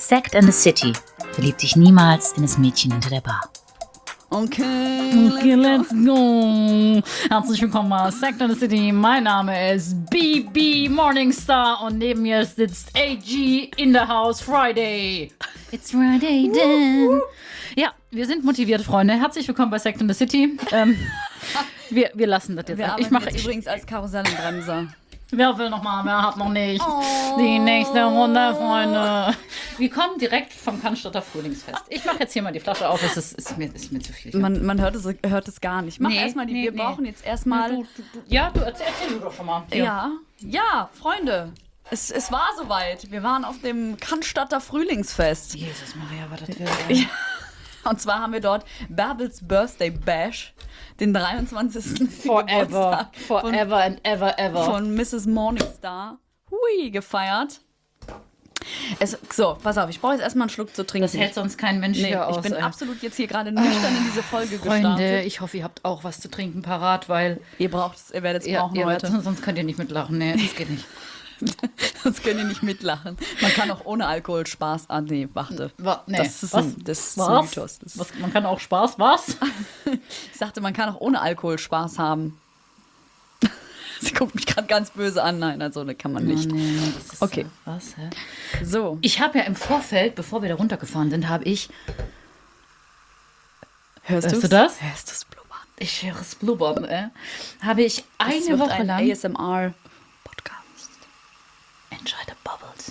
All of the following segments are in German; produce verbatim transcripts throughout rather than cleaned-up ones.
Sex and the City. Verlieb dich niemals in das Mädchen hinter der Bar. Okay, okay, let's go. Herzlich willkommen bei Sex and the City. Mein Name ist B B Morningstar und neben mir sitzt A G in the house Friday. It's Friday then. Ja, wir sind motivierte Freunde. Herzlich willkommen bei Sex and the City. Ähm, wir, wir lassen das jetzt. Wir ich mache jetzt übrigens als Karusellenbremser. Wer will noch mal? Wer hat noch nicht? Oh. Die nächste Runde, Freunde. Wir kommen direkt vom Cannstatter Frühlingsfest. Ich mache jetzt hier mal die Flasche auf. Es ist, ist, mir, ist mir zu viel. Man, man hört, es, hört es gar nicht. Mach Nee, erstmal die. nee, wir nee. brauchen jetzt erstmal. Du, du, du, ja, du erzähl, erzähl du doch schon mal. Hier. Ja, ja, Freunde. Es, es war soweit. Wir waren auf dem Cannstatter Frühlingsfest. Jesus Maria, was das wird. Ja. Und zwar haben wir dort Bärbels Birthday Bash, den dreiundzwanzigsten Forever, Geburtstag forever von, and ever, ever. von Misses Morningstar. Hui, gefeiert. Es, so, pass auf, ich brauche jetzt erstmal einen Schluck zu trinken. Das hält sonst kein Mensch nee, hier aus. ich bin ey. absolut jetzt hier gerade nüchtern in diese Folge Freunde, gestartet. ich hoffe, ihr habt auch was zu trinken parat, weil Ihr braucht es, ihr werdet es ihr, brauchen ihr heute. werdet- sonst könnt ihr nicht mitlachen. Nee, das geht nicht. Sonst könnt ihr nicht mitlachen. Man kann auch ohne Alkohol Spaß. Ah, nee, warte. Wa- nee. Das ist Was? ein, das ist Was? ein Mythos. Das Was? Man kann auch Spaß, was? Ich sagte, man kann auch ohne Alkohol Spaß haben. Sie guckt mich gerade ganz böse an. Nein, also das kann man nicht. Oh, nee, nee, das ist, Okay. äh, Was, hä? So. Ich habe ja im Vorfeld, bevor wir da runtergefahren sind, habe ich, Hörst, Hörst du's? du das? Hörst du es blubbern? ich höre es blubbern, äh, habe ich Es eine wird Woche ein lang A S M R-Podcast. Enjoy the Bubbles.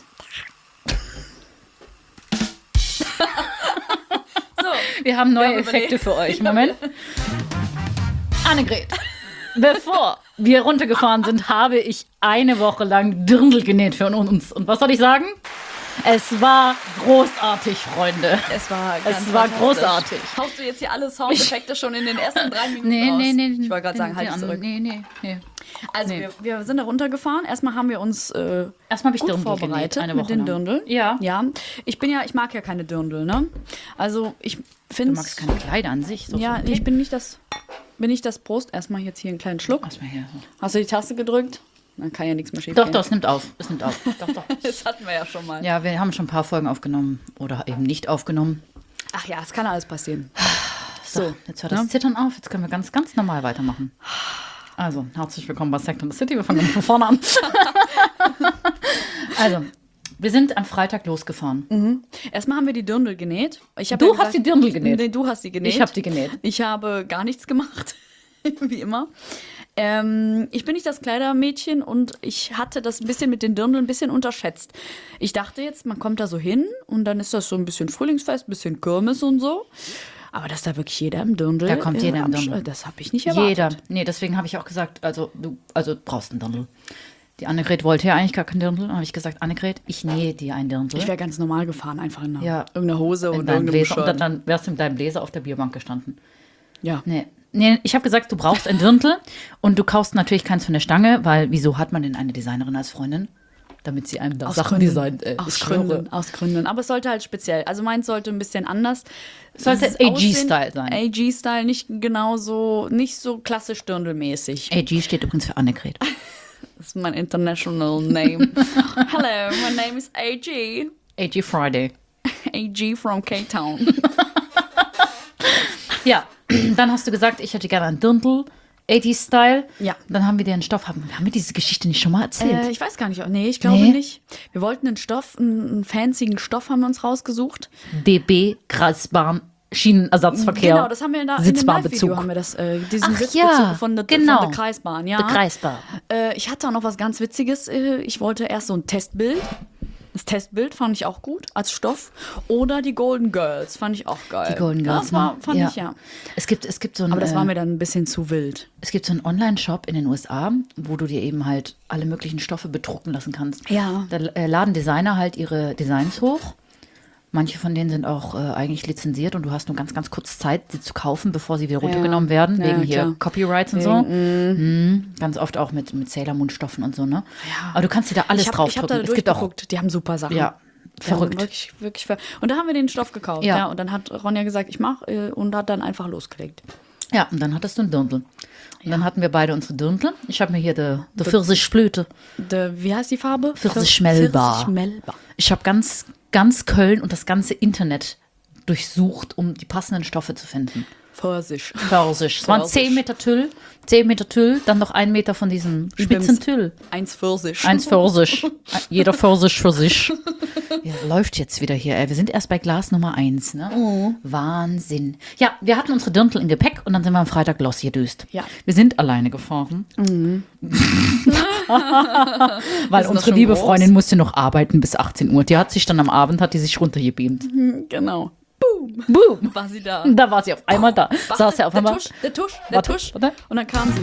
So. Wir haben neue Wir haben Effekte überlegt. für euch. Moment. Annegret, bevor wir runtergefahren sind, habe ich eine Woche lang Dirndl genäht für uns. Und was soll ich sagen? Es war großartig, Freunde. Es war, Es ganz war fantastisch. großartig. Haust du jetzt hier alle Soundeffekte schon in den ersten drei Minuten Nee, raus? nee, nee. Ich wollte gerade sagen, halt dich an- zurück. Nee, nee, nee. Also Nee. wir, wir sind da runtergefahren. Erstmal haben wir uns äh, Erstmal habe ich gut Dirndl genäht, vorbereitet eine mit Woche den lang. Dirndl. Ja. Ja. Ich bin ja, ich mag ja keine Dirndl, ne? Also ich finde Du magst keine Kleider an sich. So Ja, so- ich bin nicht das. Bin nicht das Prost. Erstmal jetzt hier einen kleinen Schluck. Lass mal her. Hast du die Taste gedrückt? Dann kann ja nichts mehr schief Doch, gehen. doch, es nimmt auf. Es nimmt auf. Doch, doch. Das hatten wir ja schon mal. Ja, wir haben schon ein paar Folgen aufgenommen oder eben nicht aufgenommen. Ach ja, es kann alles passieren. So, jetzt hört das Zittern auf. Jetzt können wir ganz, ganz normal weitermachen. Also, herzlich willkommen bei Sex and the City. Wir fangen von vorne an. Also, wir sind am Freitag losgefahren. Erstmal haben wir die Dirndl genäht. Ich hab Du ja hast gesagt- die Dirndl genäht. Nee, du hast die genäht. Ich habe die genäht. Ich habe gar nichts gemacht, wie immer. Ähm, ich bin nicht das Kleidermädchen und ich hatte das ein bisschen mit den Dirndl ein bisschen unterschätzt. Ich dachte jetzt, man kommt da so hin und dann ist das so ein bisschen Frühlingsfest, ein bisschen Kirmes und so. Aber dass da wirklich jeder im Dirndl. Da kommt jeder im am Dirndl. Sch- Das habe ich nicht erwartet. Jeder. Nee, deswegen habe ich auch gesagt, also du also brauchst einen Dirndl. Die Annegret wollte ja eigentlich gar keinen Dirndl. Dann habe ich gesagt, Annegret, ich nähe dir einen Dirndl. Ich wäre ganz normal gefahren, einfach in einer, Ja. irgendeiner Hose in und deinem irgendeinem Bläser. Und Shirt. dann, dann wärst du mit deinem Bläser auf der Bierbank gestanden. Ja. Nee. Nee, ich habe gesagt, du brauchst ein Dirndl und du kaufst natürlich keins von der Stange, weil wieso hat man denn eine Designerin als Freundin? Damit sie einem da Sachen designt. Äh, aus ich schwöre. Gründen, aus Gründen. Aber es sollte halt speziell. Also meins sollte ein bisschen anders. Sollte s- A G aussehen. Style sein. A G-Style, nicht genau so, nicht so klassisch Dirndl-mäßig. A G steht übrigens für Annegret. Das ist mein international name. Hello, my name is A G. A G Friday. A G from K-Town. Ja, dann hast du gesagt, ich hätte gerne einen Dirndl, achtzig-Style. Ja. Dann haben wir dir einen Stoff. Haben, haben wir diese Geschichte nicht schon mal erzählt? äh, ich weiß gar nicht. Nee, ich glaube Nee? nicht. Wir wollten einen Stoff, einen, einen fancyen Stoff haben wir uns rausgesucht. D B, Kreisbahn, Schienenersatzverkehr. Genau, das haben wir da in dem Sitzbahnbezug. Live-Video haben wir das, äh, diesen Ach Sitzbezug ja, von der, genau. von der Kreisbahn. Ja. Der Kreisbahn. Äh, ich hatte auch noch was ganz Witziges. Äh, Ich wollte erst so ein Testbild. Das Testbild fand ich auch gut als Stoff. Oder die Golden Girls fand ich auch geil. Die Golden Girls. Das war, ne? fand ich, ja. Es gibt, es gibt so ein, Aber das war äh, mir dann ein bisschen zu wild. es gibt so einen Online-Shop in den U S A, wo du dir eben halt alle möglichen Stoffe bedrucken lassen kannst. Ja. Da äh, laden Designer halt ihre Designs hoch. Manche von denen sind auch äh, eigentlich lizenziert und du hast nur ganz, ganz kurz Zeit, sie zu kaufen, bevor sie wieder runtergenommen werden, Ja, wegen hier klar. Copyrights und so. Mhm. Ganz oft auch mit, mit Sailor Moon Stoffen und so, ne? Ja. Aber du kannst dir da alles ich habe draufdrücken. hab da Es gibt auch, durchgeguckt. Die haben super Sachen. ja, Die haben verrückt. Wirklich, wirklich ver und da haben wir den Stoff gekauft. Ja. Ja. Und dann hat Ronja gesagt, ich mach äh, und hat dann einfach losgelegt. Ja, und dann hattest du ein Dirndl. Und dann hatten wir beide unsere Dirndl. Ich habe mir hier die, die Pfirsichblüte. De, wie heißt die Farbe? Pfirsichmelba. Pfirsichmelba. Ich habe ganz ganz Köln und das ganze Internet durchsucht, um die passenden Stoffe zu finden. Vorsicht. Vorsicht. Es waren zehn Meter Tüll, zehn Meter Tüll, dann noch ein Meter von diesem spitzen Tüll. Eins Pfirsich. Eins Pfirsich. Jeder Pfirsich für sich. Ja, läuft jetzt wieder hier. Ey. Wir sind erst bei Glas Nummer eins. Ne? Oh. Wahnsinn. Ja, wir hatten unsere Dirndl im Gepäck und dann sind wir am Freitag losgedüst. Ja. Wir sind alleine gefahren. Mhm. Weil das unsere liebe groß. Freundin musste noch arbeiten bis achtzehn Uhr. Die hat sich dann am Abend, hat die sich runtergebeamt. Genau. Boom. Boom. War sie da. Da war sie auf einmal da. Warte, Saß sie auf der einmal. Tusch, der Tusch, der Warte, Tusch. warte. Und dann kam sie.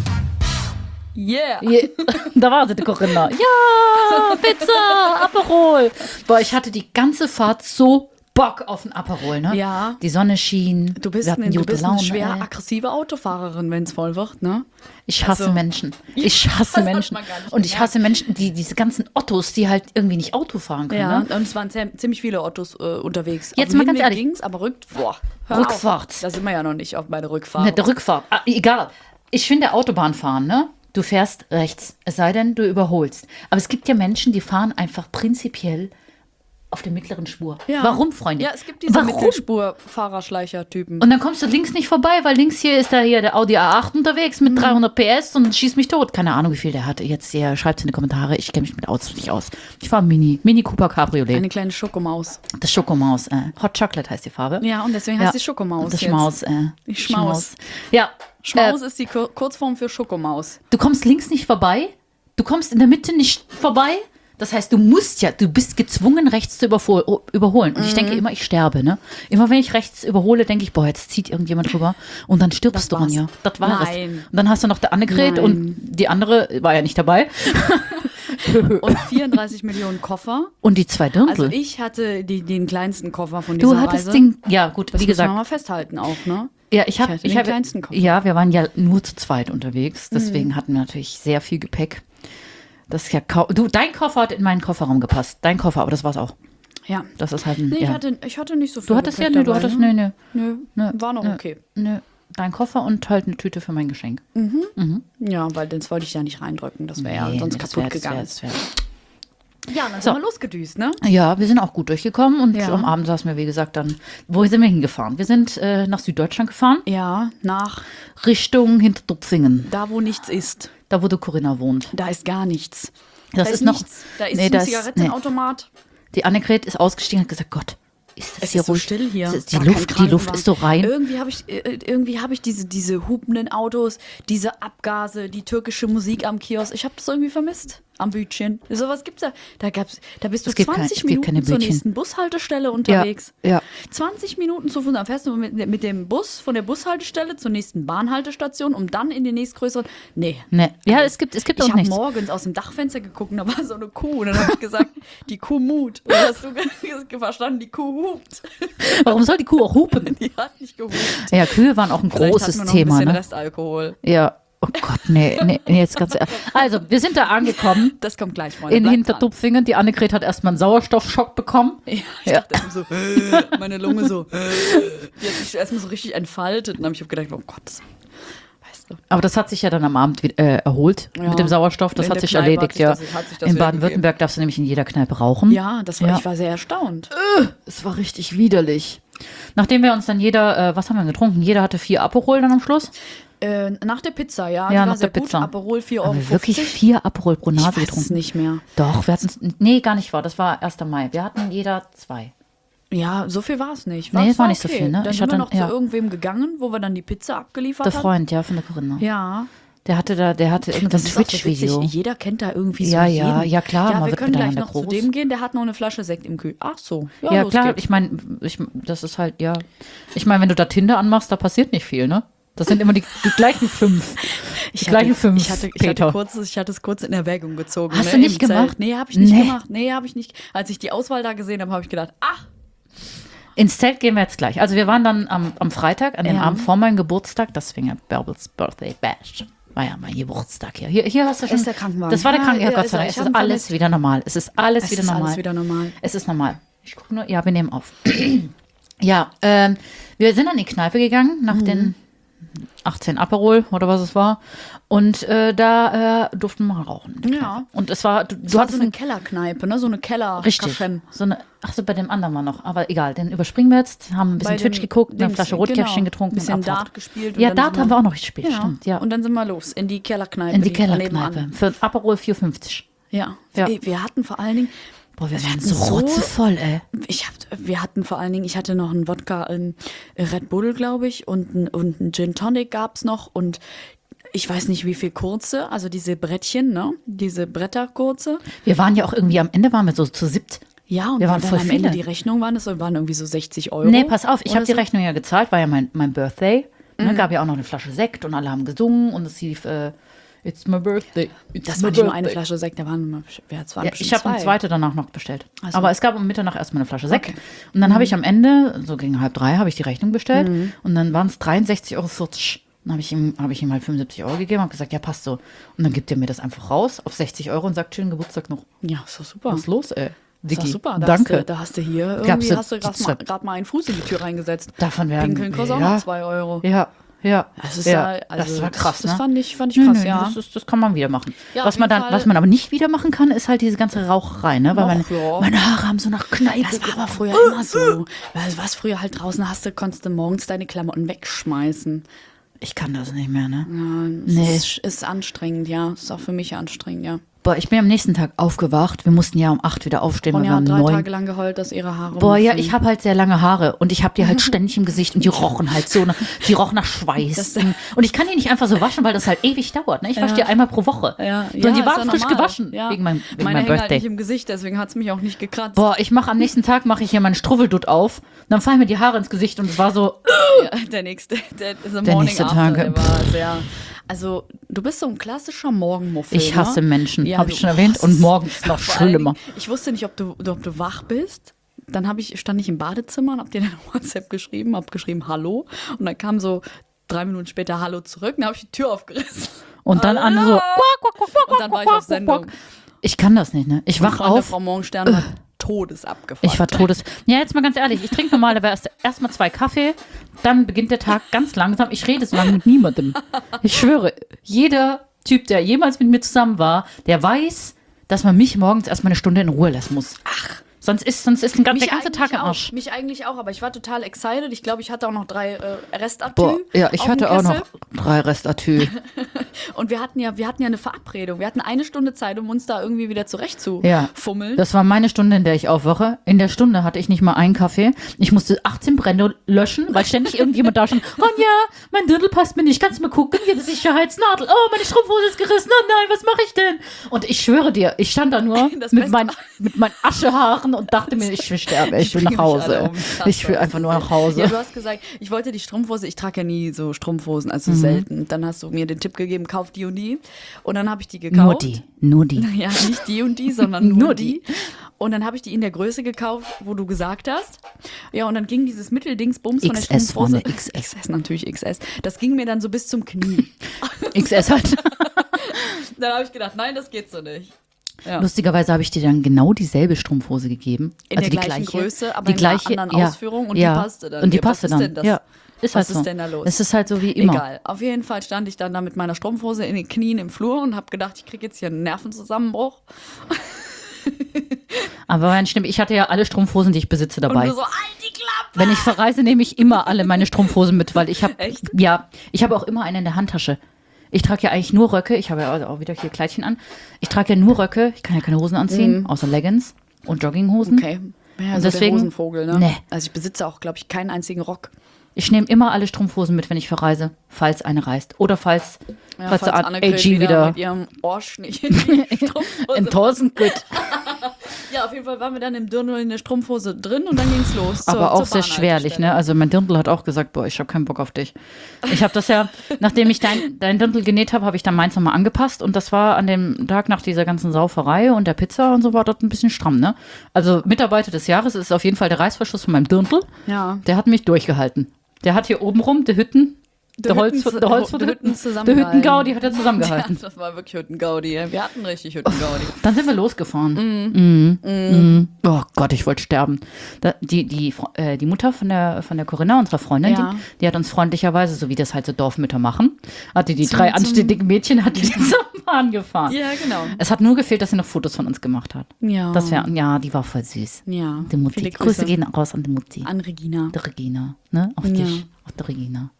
Yeah. Yeah. Da war sie, die Corinna. Ja, Pizza, Aperol. Boah, ich hatte die ganze Fahrt so Bock auf ein Aperol, ne? Ja. Die Sonne schien. Du bist, wir hatten eine, du gute bist eine Laune, schwer ey. aggressive Autofahrerin, wenn es voll wird, ne? Ich hasse Also- Menschen. Ich hasse Das hat Menschen. man gar nicht Und ich gemerkt. hasse Menschen, die diese ganzen Ottos, die halt irgendwie nicht Auto fahren können. Ja, Ne? und es waren zäh- ziemlich viele Autos äh, unterwegs. Jetzt Auf dem mal ganz Hinweg ehrlich. ging's, aber rückt, boah, hör Rückfahrt. Auf. Da sind wir ja noch nicht auf meine Rückfahrt. Ne, der Rückfahrt. Ah, egal. Ich finde Autobahn fahren, ne? Du fährst rechts, es sei denn, du überholst. Aber es gibt ja Menschen, die fahren einfach prinzipiell auf der mittleren Spur. Ja. Warum, Freunde? Ja, es gibt diese Warum? Mittelspur-Fahrerschleicher-Typen. Und dann kommst du links nicht vorbei, weil links hier ist da hier der Audi A acht unterwegs mit dreihundert P S und schießt mich tot. Keine Ahnung, wie viel der hatte. Jetzt ja, schreibt es in die Kommentare. Ich kenne mich mit Autos nicht aus. Ich fahre Mini, Mini Cooper Cabriolet. Eine kleine Schokomaus. Das Schokomaus. Äh. Hot Chocolate heißt die Farbe. Ja, und deswegen heißt sie Schokomaus Das jetzt. Schmaus. Äh. Die Schmaus. Ja. Schmaus Äh, ist die Kur Kurzform für Schokomaus. du kommst links nicht vorbei. Du kommst in der Mitte nicht vorbei. Das heißt, du musst ja, du bist gezwungen, rechts zu überhol- überholen. Und ich denke immer, ich sterbe, ne? Immer wenn ich rechts überhole, denke ich, boah, jetzt zieht irgendjemand drüber. Und dann stirbst Das du dann war's. ja. Das war es. Nein. Und dann hast du noch der Annegret Nein. und die andere war ja nicht dabei. Und vierunddreißig Millionen Koffer. Und die zwei Dirndl. Also ich hatte die, den kleinsten Koffer von dieser du hattest Reise. den, ja gut, Das wie müssen wir gesagt. mal festhalten auch, ne? Ja, ich habe, hatte ich den habe, kleinsten Koffer. ja, wir waren ja nur zu zweit unterwegs, Mhm. deswegen hatten wir natürlich sehr viel Gepäck. Das ist ja kau- du, dein Koffer hat in meinen Kofferraum gepasst. Dein Koffer, aber das war's auch. Ja. Das ist halt ein, Nee, ich, ja. hatte, ich hatte nicht so viel. Du hattest ja, Gepäck nö, du dabei, hattest, ne? nö, nö, Nö, nö, war noch nö, okay. nö. Dein Koffer und halt eine Tüte für mein Geschenk. Ja, weil das wollte ich ja nicht reindrücken. Das wäre ja Nee, sonst das kaputt wär- das gegangen. wär- das wär- Ja, dann So. sind wir losgedüst, ne? Ja, wir sind auch gut durchgekommen und Ja. am Abend saßen wir, wie gesagt, dann, wo sind wir hingefahren? Wir sind äh, nach Süddeutschland gefahren, Ja, nach Richtung Hinterdupfingen, da, wo nichts ist. da wo die Corinna wohnt. Da ist gar nichts. Das da ist noch, nichts. Da ist nee, ein das- Zigarettenautomat. Die Annegret ist ausgestiegen und hat gesagt, Gott, ist das Es hier ist so ruhig? still hier. Es ist- Die Gar kein Luft, die Luft Krankenwagen. ist so rein. Irgendwie habe ich, äh, irgendwie hab ich diese, diese hupenden Autos, diese Abgase, die türkische Musik am Kiosk. Ich habe das irgendwie vermisst am Bütchen. Sowas gibt's da. Da, gab's, da bist du Es gibt kein- zwanzig es gibt keine Minuten zur Bütchen. nächsten Bushaltestelle unterwegs. Ja. zwanzig Minuten zu Fuß am Festen mit, mit dem Bus von der Bushaltestelle zur nächsten Bahnhaltestation, um dann in den nächstgrößeren. Nee. Ne. Ja, es gibt, es gibt Ich auch habe nichts. morgens aus dem Dachfenster geguckt und da war so eine Kuh. Und dann habe ich gesagt, die Kuh mut. Und dann hast du ge- verstanden, die Kuh hupt. Warum soll die Kuh auch hupen? Die hat nicht gehupt. Ja, Kühe waren auch ein Vielleicht großes hatten wir noch Thema, ein bisschen ne? Restalkohol. Ja. Oh Gott, nee, nee, nee, jetzt ganz ehrlich. Also, wir sind da angekommen Das kommt gleich, Freunde. in Bleibt Hinterdupfingen. Die Annegret hat erstmal einen Sauerstoffschock bekommen. dran. Ja, ich Ja. dachte so, äh, meine Lunge so, äh, die hat sich erstmal so richtig entfaltet. Und dann habe ich gedacht, oh Gott, weißt du. Aber das hat sich ja dann am Abend wieder, äh, erholt Ja. mit dem Sauerstoff. Das In hat der sich Kneipe erledigt, hat sich ja. das- hat sich das In wieder Baden-Württemberg darfst du nämlich in jeder Kneipe rauchen. Ja, das war, Ja. ich war sehr erstaunt. Es war richtig widerlich. Nachdem wir uns dann jeder, äh, was haben wir getrunken? Jeder hatte vier Aperol dann am Schluss. Äh, nach der Pizza, ja. Ja, die war nach sehr der gut. Pizza. Aperol vier Haben Euro. wir wirklich vier Aperol pro Ich Nase weiß es getrunken? nicht mehr. Doch, wir hatten nee, gar nicht wahr. Das war erster Mai. Wir hatten jeder zwei. Ja, so viel war es nicht. Nee, es war nicht so viel, ne? Dann Ich sind wir hatte- noch ja. zu irgendwem gegangen, wo wir dann die Pizza abgeliefert Der haben. Freund, ja, von der Corinna. Ja. Der hatte da, der hatte irgendein Das ist auch so Twitch-Video. witzig. Jeder kennt da irgendwie so Ja, ja, jeden. ja, klar, Ja, man wir wird können gleich miteinander noch zu groß. dem gehen, der hat noch eine Flasche Sekt im Kühl. Ach so. Ja, Ja, los klar, geht's. ich meine, ich, das ist halt, ja. Ich meine, wenn du da Tinder anmachst, da passiert nicht viel, ne? Das sind immer die, die gleichen fünf. Die gleichen fünf, Ich hatte, ich, Peter. hatte kurz, ich hatte es kurz in Erwägung gezogen. Hast ne, du nicht im Zelt. gemacht? Nee, habe ich nicht Nee. gemacht. Nee, habe ich nicht. Als ich die Auswahl da gesehen habe, habe ich gedacht, ach, Ins Zelt gehen wir jetzt gleich. Also wir waren dann am, am Freitag, an dem Ja. Abend vor meinem Geburtstag, deswegen ja Bärbels Birthday Bash. War ja mein Geburtstag hier. Hier, hier hast du schon. Ist der Krankenwagen. Das war der Ah, Krankenwagen. ja, Ja, Gott ist sei er. Dank. Ich Es hab ist ihn alles vermisst. wieder normal. Es ist alles es wieder ist normal. alles wieder normal. Es ist normal. Ich gucke nur. Ja, wir nehmen auf. Ja, ähm, wir sind an die Kneipe gegangen nach Mhm. den achtzehn Aperol oder was es war. Und äh, da äh, durften wir rauchen. in der Ja. Kneipe. Und es war, du, Das du war hattest so eine ein Kellerkneipe, ne? So eine Keller. Richtig. Kaschem. So eine, ach so, bei dem anderen war noch. Aber egal, den überspringen wir jetzt. Haben ein bisschen Bei Twitch dem geguckt, eine Dings, Flasche Rotkäppchen genau. getrunken. Bisschen und Abfahrt. Dart gespielt. und Ja, dann Dart sind haben wir auch noch gespielt, Ja. stimmt. Ja. Und dann sind wir los in die Kellerkneipe. In die da Kellerkneipe. nebenan. Für Aperol vier fünfzig. Ja. Ja. Ey, wir hatten vor allen Dingen, Boah, wir Wir waren hatten so so- rotzevoll, ey. ich hab, wir hatten vor allen Dingen, ich hatte noch einen Wodka, einen Red Bull, glaube ich, und einen, und einen Gin Tonic gab's noch und ich weiß nicht, wie viel kurze, also diese Brettchen, ne? Diese Bretterkurze. Wir waren ja auch irgendwie, am Ende waren wir so zu siebt. Ja, und Wir waren dann voll am Ende viele. die Rechnung waren das waren irgendwie so sechzig Euro. Nee, pass auf, ich oder habe die so. Rechnung ja gezahlt, war ja mein, mein Birthday. Ne, gab ja auch noch eine Flasche Sekt und alle haben gesungen und es lief äh, It's my birthday. It's Das my war nicht nur eine birthday. Flasche Sekt, da waren immer, wer es waren Ja, bestimmt ich habe zwei. eine zweite danach noch bestellt. Ach so. Aber es gab um Mitternacht erstmal eine Flasche Sekt. Okay. Mhm. Und dann habe ich am Ende, so gegen halb drei, habe ich die Rechnung bestellt. Und dann waren es dreiundsechzig Euro vierzig. Dann habe ich, ihm- hab ich ihm halt fünfundsiebzig Euro gegeben, habe gesagt, ja, passt so. Und dann gibt er mir das einfach raus auf sechzig Euro und sagt, schönen Geburtstag noch. Ja, ist doch super. Was ist los, ey? Ist doch Vicky, super. Da danke. Hast du, da hast du hier Gab's irgendwie, so hast du gerade die mal, zwei- grad mal einen Fuß in die Tür reingesetzt. Davon werden Pinkeln kostet auch ja, noch zwei Euro. Ja, ja. Das ist ja, ja, also das war krass, das, ne? das fand ich, fand ich Nö, krass, nö, ja. Das, ist, das kann man wieder machen. Ja, was, auf man jeden dann, Fall. was man aber nicht wieder machen kann, ist halt diese ganze Raucherei, ne? Weil Och, meine, ja. meine Haare haben so nach Kneipe. Das war aber früher immer so. Weil was früher halt draußen hast du, konntest du morgens deine Klamotten wegschmeißen. Ich kann das nicht mehr, ne? Ja, Nee. es ist, ist anstrengend, ja. Ist auch für mich anstrengend, ja. Boah, ich bin am nächsten Tag aufgewacht. Wir mussten ja um acht wieder aufstehen, weil wir Ronja um hat drei neun. Tage lang geheult, dass ihre Haare Boah, ja, umfallen. ich habe halt sehr lange Haare und ich habe die halt ständig im Gesicht und die rochen halt so, nach, die rochen nach Schweiß. Und ich kann die nicht einfach so waschen, weil das halt ewig dauert. Ne? Ich wasche die einmal pro Woche. Ja, Sondern ja, die ist waren ja frisch normal. gewaschen Ja. wegen meinem, wegen Meine meinem hängen halt Birthday. nicht im Gesicht, deswegen hat es mich auch nicht gekratzt. Boah, ich mache am nächsten Tag mache ich hier meinen Struffeldutt auf, und dann fallen mir die Haare ins Gesicht und es war so, Ja, der nächste, der, der, Der Morning nächste After, Tag. der war sehr. Also, du bist so ein klassischer Morgenmuffel. ich hasse ne? Menschen, Ja, habe ich du- schon oh, erwähnt. es Und ist- morgens noch Vor allen schlimmer. Dingen, ich wusste nicht, ob du, ob du wach bist. Dann hab ich, stand ich im Badezimmer und hab dir dann WhatsApp geschrieben, hab geschrieben Hallo. Und dann kam so drei Minuten später Hallo zurück. Dann habe ich die Tür aufgerissen. Und dann an so, Und dann war ich auf Sendung. ich kann das nicht, ne? Ich wach Freunde, auf. Frau Morgenstern war todes abgefuckt. Ich war todes. Ja, jetzt mal ganz ehrlich, ich trinke normalerweise erst mal zwei Kaffee, dann beginnt der Tag ganz langsam. Ich rede so lange mit niemandem. Ich schwöre, jeder Typ, der jemals mit mir zusammen war, der weiß, dass man mich morgens erstmal eine Stunde in Ruhe lassen muss. Ach. Sonst ist, sonst ist ein, gan- Mich der ganze eigentlich Tag im auch, Arsch. Mich eigentlich auch, aber ich war total excited. Ich glaube, ich hatte auch noch drei äh, Restatü. Boah, ja, ich auf dem hatte auch noch Kessel. drei Restatü. Und wir hatten ja, wir hatten ja eine Verabredung. Wir hatten eine Stunde Zeit, um uns da irgendwie wieder zurecht zu Ja. fummeln. Das war meine Stunde, in der ich aufwache. In der Stunde hatte ich nicht mal einen Kaffee. Ich musste achtzehn Brände löschen, weil ständig irgendjemand da stand. Ronja, mein Dirndl passt mir nicht. Kannst du mal gucken? Hier die Sicherheitsnadel. Oh, meine Strumpfhose ist gerissen. Oh nein, was mache ich denn? Und ich schwöre dir, ich stand da nur Das mit, Beste mein, war- mit meinen Aschehaaren und dachte mir, ich will sterben. Ich will bringe nach mich Hause. alle um. Krass, Ich will das einfach ist nur sehr- nach Hause. Ja, du hast gesagt, ich wollte die Strumpfhose, ich trage ja nie so Strumpfhosen, Mhm. also selten. Dann hast du mir den Tipp gegeben, kauf die und die. Und dann habe ich die gekauft. Nur die. Nur die. Ja, nicht die und die, sondern nur, Nur die. Und dann habe ich die in der Größe gekauft, wo du gesagt hast. Ja, und dann ging dieses Mitteldingsbums von der X S Strumpfhose. vorne, X S. X S, natürlich X S. Das ging mir dann so bis zum Knie. X S halt. Dann habe ich gedacht, nein, das geht so nicht. Ja. Lustigerweise habe ich dir dann genau dieselbe Strumpfhose gegeben. In also der die gleichen gleiche, Größe, aber die in gleiche, einer anderen ja, Ausführung und ja. die passte dann. Und die Ja, passte was ist dann. denn das? Ja, ist Was halt ist so. denn da los? Es ist halt so wie immer. Egal. Auf jeden Fall stand ich dann da mit meiner Strumpfhose in den Knien im Flur und habe gedacht, ich kriege jetzt hier einen Nervenzusammenbruch. Aber mein Stimme, ich hatte ja alle Strumpfhosen, die ich besitze, Und dabei. du so, halt die Klappe! Wenn ich verreise, nehme ich immer alle meine Strumpfhosen mit, weil ich habe, Echt? ja, ich habe auch immer eine in der Handtasche. Ich trage ja eigentlich nur Röcke. Ich habe ja auch wieder hier Kleidchen an. Ich trage ja nur Röcke. Ich kann ja keine Hosen anziehen, außer Leggings und Jogginghosen. Mhm. Okay. Ja, Und so deswegen- der Hosenvogel, ne? Nee. Also ich besitze auch, glaube ich, keinen einzigen Rock. Ich nehme immer alle Strumpfhosen mit, wenn ich verreise, falls eine reißt. Oder falls, Ja, falls, der A Annegret G wieder mit ihrem Arsch nicht in die Strumpfhose. enttäuschend gut. Ja, auf jeden Fall waren wir dann im Dirndl in der Strumpfhose drin und dann ging's los. zur- Aber auch zur sehr schwerlich, Bahnhaltestelle. ne? Also mein Dirndl hat auch gesagt, boah, ich habe keinen Bock auf dich. Ich habe das ja, nachdem ich dein, dein Dirndl genäht habe, habe ich dann meins nochmal angepasst und das war an dem Tag nach dieser ganzen Sauferei und der Pizza und so war dort ein bisschen stramm, ne? Also Mitarbeiter des Jahres ist auf jeden Fall der Reißverschluss von meinem Dirndl. Ja. Der hat mich durchgehalten. Der hat hier oben rum, die Hütten, Der, Holz, Hütten- der Holz der Hütten der zusammengehalten. Hüttengaudi hat er zusammengehalten. Ja, das war wirklich Hüttengaudi. Ja. Wir hatten richtig Hüttengaudi. Dann sind wir losgefahren. Mhm. Mhm. Oh Gott, ich wollte sterben. Da, die, die, äh, die Mutter von der, von der Corinna, unserer Freundin, Ja. die, die hat uns freundlicherweise, so wie das halt so Dorfmütter machen, hatte die Zum- drei zum- anständigen Mädchen, hat die zum Bahn gefahren. Ja, genau. Es hat nur gefehlt, dass sie noch Fotos von uns gemacht hat. Ja. Das wär, ja, die war voll süß. Ja. Die Mutti. Viele Grüße Grüße gehen raus an die Mutti. an Regina. Der Regina. Ne? Auf Ja. dich. Auf der Regina.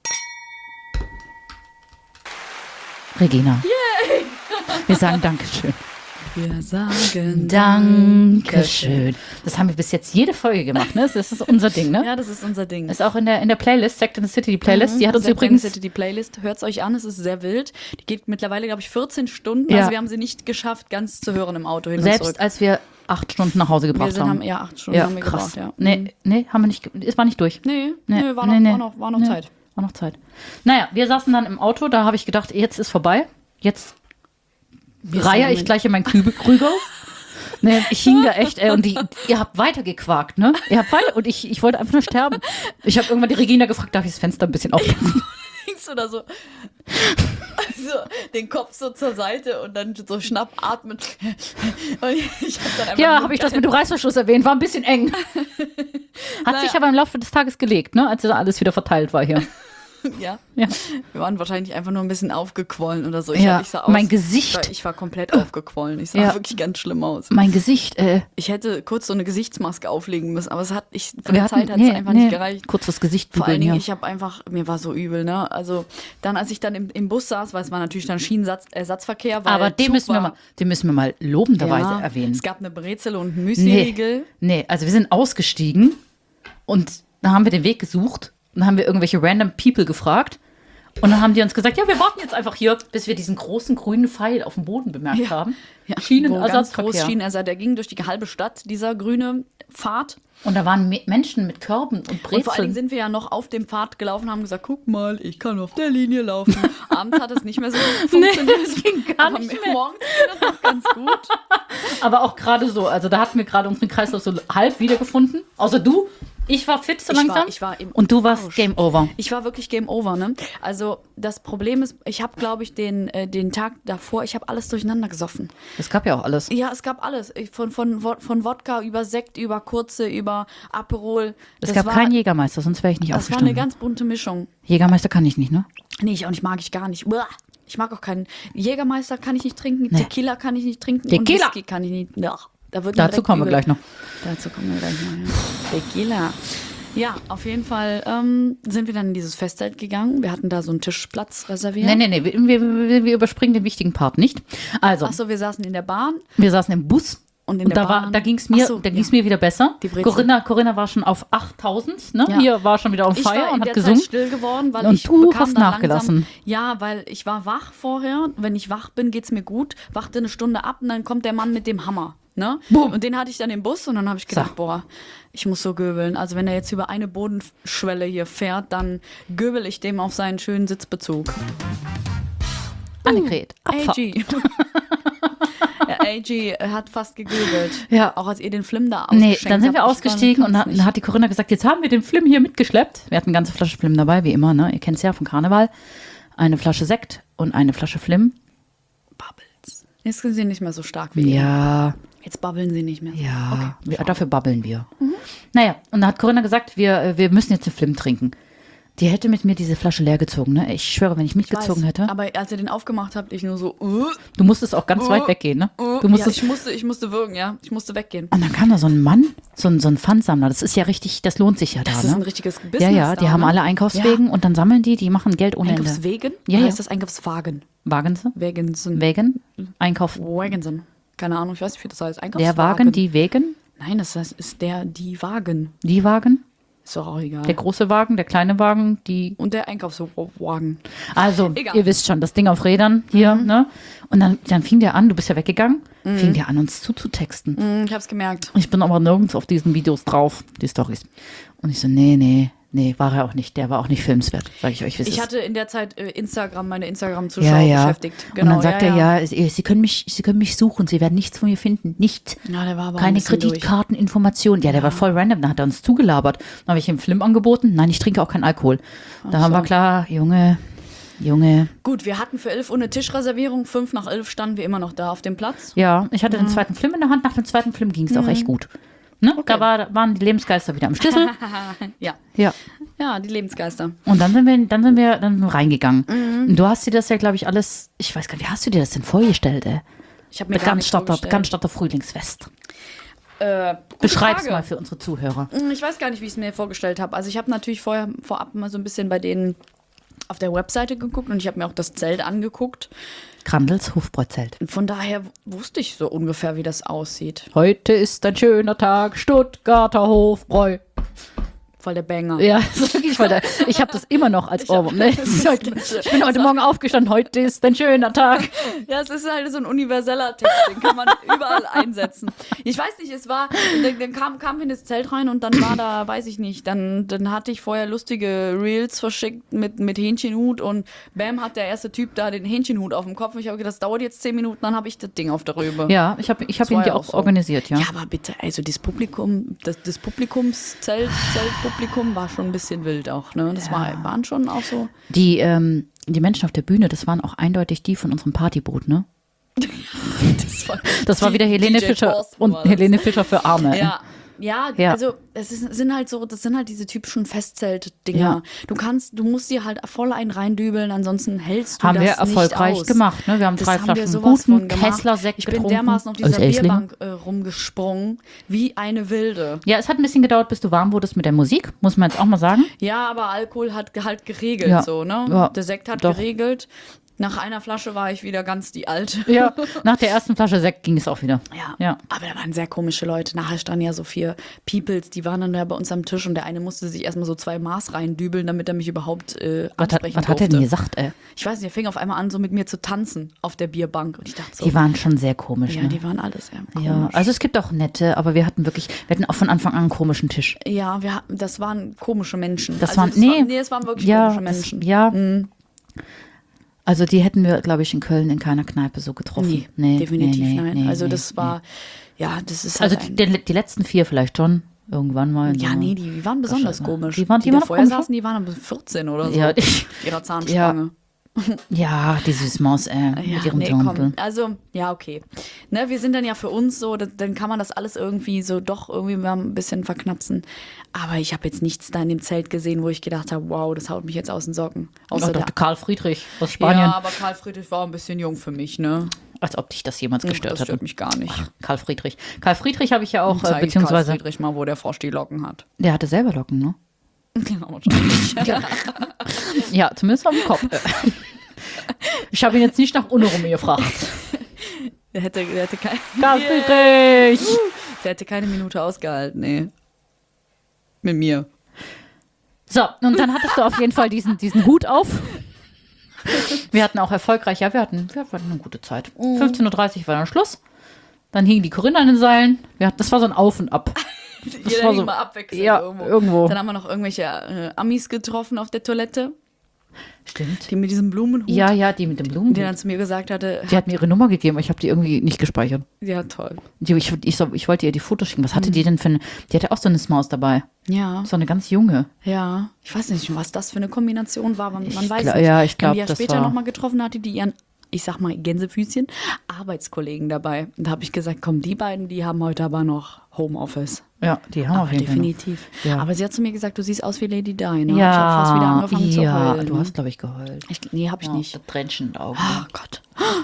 Regina. Yay! Wir sagen Dankeschön. Wir sagen Dankeschön. Das haben wir bis jetzt jede Folge gemacht, ne? Das ist unser Ding, ne? Ja, das ist unser Ding. Ist auch in der, in der Playlist, Sect in the City, die Playlist. Die hat uns Sept übrigens. City, die Playlist. Hört es euch an, es ist sehr wild. Die geht mittlerweile, glaube ich, vierzehn Stunden. Ja. Also wir haben sie nicht geschafft, ganz zu hören im Auto hin und zurück. Selbst als wir acht Stunden nach Hause Wir gebracht sind, haben. haben ja acht Stunden Ja, haben wir krass. gebraucht, ja. Nee, nee, haben wir nicht. Es war nicht durch. Nee, Nee, nee, war, noch, nee, nee. war noch, war noch Nee. Zeit. War noch Zeit. Naja, wir saßen dann im Auto, da habe ich gedacht, jetzt ist vorbei. Jetzt Wir reihe sind ich gleich in meinen Kübel Krüger. Nee, ich hing da echt, ey, und die, ihr habt weitergequakt, ne? Ihr habt weiter, und ich, ich wollte einfach nur sterben. Ich habe irgendwann die Regina gefragt, darf ich das Fenster ein bisschen aufmachen? Links oder so. So, den Kopf so zur Seite und dann so schnappatmen. Und ich hab dann einfach Ja, nur- habe ich das mit dem Reißverschluss erwähnt, war ein bisschen eng. Hat Naja. sich aber im Laufe des Tages gelegt, ne? Als da alles wieder verteilt war hier. Ja. Ja. Wir waren wahrscheinlich einfach nur ein bisschen aufgequollen oder so. Ich, Ja, ich sah aus, mein Gesicht. Ich war, ich war komplett aufgequollen. Ich sah Ja. wirklich ganz schlimm aus. Mein Gesicht, äh, Ich hätte kurz so eine Gesichtsmaske auflegen müssen, aber es hat, ich, von wir der hatten, Zeit hat es nee, einfach nee, nicht gereicht. kurz das Gesicht Vor allen bügeln Dingen, hier. ich habe einfach, mir war so übel, ne? Also dann, als ich dann im, im Bus saß, weil es war natürlich dann Schienenersatzverkehr, weil Aber den Zug müssen, wir war, mal, den müssen wir mal lobenderweise ja, erwähnen. Es gab eine Brezel und einen Nee, Müsli-Riegel. nee, also wir sind ausgestiegen und dann haben wir den Weg gesucht und dann haben wir irgendwelche random People gefragt und dann haben die uns gesagt, ja, wir warten jetzt einfach hier, bis wir diesen großen grünen Pfeil auf dem Boden bemerkt Ja. haben. Ja, wo ganz groß Schienenersatzverkehr. Schienenersatz, der ging durch die halbe Stadt, dieser grüne Pfad. Und da waren Me- Menschen mit Körben und Und vor allen Dingen Brezeln. sind wir ja noch auf dem Pfad gelaufen, haben gesagt, guck mal, ich kann auf der Linie laufen. Abends hat es nicht mehr so gut funktioniert. das ging gar Aber nicht mehr. morgens ging das noch ganz gut. Aber auch gerade so, also da hatten wir gerade unseren Kreislauf so halb wiedergefunden. Außer du. Ich war fit so Ich war- langsam. ich war im und du warst Rausch. Game Over. Ich war wirklich Game Over, ne? Also das Problem ist, ich habe, glaube ich, den, äh, den Tag davor, ich habe alles durcheinander gesoffen. Es gab ja auch alles. Ja, es gab alles. Ich- Von, von, Wod- von Wodka über Sekt, über Kurze, über Aperol. Es Das gab war, keinen Jägermeister, sonst wäre ich nicht Das war aufgestanden. eine ganz bunte Mischung. Jägermeister kann ich nicht, ne? Nee, ich auch nicht, mag ich gar nicht. Uah. Ich mag auch keinen Jägermeister kann ich nicht trinken, Nee. Tequila kann ich nicht trinken Tequila. und Whisky kann ich nicht. Ja, da wird mir Dazu direkt kommen wir übel. gleich noch. Dazu kommen wir gleich noch. Ja. Tequila. Ja, auf jeden Fall ähm, sind wir dann in dieses Festzelt gegangen. Wir hatten da so einen Tischplatz reserviert. Nee, nee, nee, wir, wir, wir überspringen den wichtigen Part nicht. Also, Achso, wir saßen in der Bahn. wir saßen im Bus. Und in Und der da, war, Bahn- da ging es mir, Ach so, da ja. ging's mir wieder besser. Die Brezel. Corinna, Corinna war schon auf achttausend, ne? Ja. Hier war schon wieder on Ich fire war in und der hat gesungen. Zeit still geworden, weil Und ich du bekam hast dann nachgelassen. Langsam, ja, weil ich war wach vorher. Wenn ich wach bin, geht's mir gut. Wachte eine Stunde ab und dann kommt der Mann mit dem Hammer. Ne? Boom. Und den hatte ich dann im Bus und dann habe ich gedacht, So. boah, ich muss so göbeln. Also wenn er jetzt über eine Bodenschwelle hier fährt, dann göbel ich dem auf seinen schönen Sitzbezug. Annegret, Abfahrt. A G. Ja, A G hat fast gegöbelt. Ja. Auch als ihr den Flim da Nee, ausgeschenkt dann sind wir habt. Ich ausgestiegen und kann's dann nicht. hat die Corinna gesagt, jetzt haben wir den Flim hier mitgeschleppt. Wir hatten eine ganze Flasche Flim dabei, wie immer, ne? Ihr kennt es ja vom Karneval. Eine Flasche Sekt und eine Flasche Flim. Bubbles. Jetzt sind sie nicht mehr so stark wie ihr. Ja, Jetzt babbeln sie nicht mehr. ja. Okay. Wir, dafür babbeln wir. Naja, und da hat Corinna gesagt, wir, äh, wir müssen jetzt den Flim trinken. Die hätte mit mir diese Flasche leer gezogen, ne? Ich schwöre, wenn ich Ich mitgezogen weiß, hätte. Aber als ihr den aufgemacht habt, ich nur so. Uh, Du musstest auch ganz uh, weit weggehen, ne? uh. Du Ja, musstest. ich musste, ich musste wirken, ja. Ich musste weggehen. Und dann kam da so ein Mann, so ein, so ein Pfandsammler. Das ist ja richtig, das lohnt sich ja Das da, ist ein ne? richtiges Business. Ja, ja, die da, haben ne? alle Einkaufswegen und dann sammeln die, die machen Geld ohne Ende. Einkaufswegen? Ja, Oder ja. heißt das Einkaufswagen? Wagen sie? Wagensen. Wegen? Einkauf. Wagensen. Keine Ahnung, ich weiß nicht, wie das heißt. Der Einkaufswagen. Wagen, die Wegen? Nein, das heißt, ist der, die Wagen. Die Wagen? Ist doch auch egal. Der große Wagen, der kleine Wagen, die. Und der Einkaufswagen. Also, Egal. ihr wisst schon, das Ding auf Rädern hier, ne? Und dann, dann fing der an, du bist ja weggegangen, fing der an, uns zuzutexten. Hm, ich hab's gemerkt. Ich bin aber nirgends auf diesen Videos drauf, die Storys. Und ich so, nee, nee, nee, war er auch nicht. Der war auch nicht filmswert, sage ich euch, wie es Ich ist. hatte in der Zeit äh, Instagram, meine Instagram-Zuschauer ja, ja. beschäftigt. und dann sagt ja, er, ja, Sie, Sie, können mich, Sie können mich suchen, Sie werden nichts von mir finden. Nichts. Ja, der war aber auch ein Keine bisschen durch. Kreditkarteninformationen. Ja, der war voll random. Dann hat er uns zugelabert. Dann habe ich ihm Flim angeboten. Nein, ich trinke auch keinen Alkohol. Da haben wir klar, Junge, Junge. Gut, wir hatten für elf Uhr eine Tischreservierung. Fünf nach elf standen wir immer noch da auf dem Platz. Ja, ich hatte den zweiten Film in der Hand. Nach dem zweiten Film ging es auch echt gut. Ne? Okay. Da, war, da waren die Lebensgeister wieder am Schlüssel. ja. Ja. Ja, die Lebensgeister. Und dann sind wir, dann sind wir, dann sind wir reingegangen. Und du hast dir das ja, glaube ich, alles, ich weiß gar nicht, wie hast du dir das denn vorgestellt, ey? Ich habe mir gar nicht Begann vorgestellt. statt der Frühlingsfest. Äh, Beschreib's Frage. mal für unsere Zuhörer. Ich weiß gar nicht, wie ich es mir vorgestellt habe. Also ich habe natürlich vorher vorab mal so ein bisschen bei denen auf der Webseite geguckt und ich habe mir auch das Zelt angeguckt. Grandels Hofbräuzelt. Und von daher wusste ich so ungefähr, wie das aussieht. Heute ist ein schöner Tag, Stuttgarter Hofbräu. Voll der Banger. Ja, das ist wirklich, weil da, ich habe das immer noch als Ohrwurm. Ne? Das ist heute, ich bin heute Morgen aufgestanden, heute ist ein schöner Tag. Ja, es ist halt so ein universeller Text, den kann man überall einsetzen. Ich weiß nicht, es war, dann, dann kam, kam wir in das Zelt rein und dann war da, weiß ich nicht, dann, dann hatte ich vorher lustige Reels verschickt mit, mit Hähnchenhut und bam, hat der erste Typ da den Hähnchenhut auf dem Kopf und ich habe gedacht, das dauert jetzt zehn Minuten, dann habe ich das Ding auf der Rübe. Ja, ich habe ich hab Das ihn war dir ja auch auch so. organisiert, ja. Ja, aber bitte, also das Publikum, das, das Publikumszelt, Zeltpublikum war schon ein bisschen wild auch, ne? Das war, waren schon auch so. Die, ähm, die Menschen auf der Bühne, das waren auch eindeutig die von unserem Partyboot, ne? Das war, Das war wieder Helene D J Fischer Thorsten und war das. Helene Fischer für Arme. Ja. Ja, Ja. also es ist, sind halt so, das sind halt diese typischen Festzelt-Dinger. Ja. Du kannst, du musst dir halt voll einen reindübeln, ansonsten hältst du Haben das wir erfolgreich nicht aus. gemacht, ne? Wir haben Das drei haben wir Flaschen sowas guten von gemacht. Kessler-Sekt Ich bin getrunken. dermaßen auf Als dieser Esling. Bierbank äh, rumgesprungen, wie eine Wilde. Ja, es hat ein bisschen gedauert, bis du warm wurdest mit der Musik, muss man jetzt auch mal sagen. Ja, aber Alkohol hat halt geregelt, Ja. so, ne? Ja, Der Sekt hat doch. geregelt. Nach einer Flasche war ich wieder ganz die Alte. Ja, nach der ersten Flasche Sekt ging es auch wieder. Ja. Ja. Aber da waren sehr komische Leute. Nachher standen ja so vier Peoples, die waren dann da bei uns am Tisch und der eine musste sich erstmal so zwei Maß reindübeln, damit er mich überhaupt äh, Was, hat, ansprechen was hat er durfte. denn gesagt, ey? Ich weiß nicht, er fing auf einmal an, so mit mir zu tanzen auf der Bierbank. Und ich dachte so, Die waren schon sehr komisch, ja, ne? die waren alles sehr komisch. Ja, also es gibt auch nette, aber wir hatten wirklich, wir hatten auch von Anfang an einen komischen Tisch. Ja, wir, hatten- das waren komische Menschen. Das also waren, es nee, war, nee, es waren wirklich ja, komische Menschen. Das, ja. Also die hätten wir, glaube ich, in Köln in keiner Kneipe so getroffen. Nee, definitiv nee, nein. nee, also nee, das war, ja, das ist Also halt die, ein, die, die letzten vier vielleicht schon, irgendwann mal. ja, so. nee, die waren besonders Wahrscheinlich. komisch. Die waren- die die waren da auch vorher komisch? saßen, die waren aber vierzehn oder so. Ja, die, Ihrer Zahnspange. ja, die Süßmaus, äh, Ja, mit ihrem nee, Tempel. komm. Also, ja, okay. Ne, wir sind dann ja für uns so, das, dann kann man das alles irgendwie so doch irgendwie mal ein bisschen verknapsen. Aber ich habe jetzt nichts da in dem Zelt gesehen, wo ich gedacht habe, wow, das haut mich jetzt aus den Socken. Außer Oh, der, Doktor Karl Friedrich aus Spanien. ja, aber Karl Friedrich war ein bisschen jung für mich, ne? Als ob dich das jemals gestört das hätte. stört mich gar nicht. Karl Friedrich. Karl Friedrich habe ich ja auch, äh, Zeig ich Karl beziehungsweise, Friedrich mal, wo der Frosch die Locken hat. der hatte selber Locken, ne? Ja, wahrscheinlich. Ja, zumindest auf dem Kopf. Ich habe ihn jetzt nicht nach Unerumi gefragt. Der hätte, der hätte kein, Karl Friedrich! der hätte keine Minute ausgehalten, nee. Mit mir. So, und dann hattest du auf jeden Fall diesen, diesen Hut auf. Wir hatten auch erfolgreich, ja, wir hatten, wir hatten eine gute Zeit. fünfzehn Uhr dreißig war dann Schluss. Dann hingen die Corinna an den Seilen. Wir hatten, das war so ein Auf und Ab. Jeder war hing so- mal abwechselnd ja, irgendwo. irgendwo. Dann haben wir noch irgendwelche äh, Amis getroffen auf der Toilette, Stimmt. die mit diesem Blumenhut, Ja, ja, die mit dem Blumen. der dann zu mir gesagt hatte, Die hat mir ihre Nummer gegeben, aber ich habe die irgendwie nicht gespeichert. ja toll. Die, ich, ich, soll- ich wollte ihr die Fotos schicken. Was hatte die denn für eine. Die hatte auch so eine Smaus dabei. Ja, So eine ganz junge. ja. Ich weiß nicht, was das für eine Kombination war, man, man Ich weiß gla- nicht. ja, ich glaub, Wenn die ja das später war- nochmal getroffen hatte, die ihren, ich sag mal, Gänsefüßchen, Arbeitskollegen dabei. Und da habe ich gesagt, komm, die beiden, die haben heute aber noch Homeoffice. Ja, die haben Aber auf jeden Fall. definitiv. Ja. Aber sie hat zu mir gesagt, du siehst aus wie Lady Di. Ne? Ja, Ich habe fast wieder angefangen zu ja, heulen. du ne? hast, glaube ich, geheult. Ich, nee, habe ich Ja, nicht. Das Tränchen in den Augen. Oh Gott.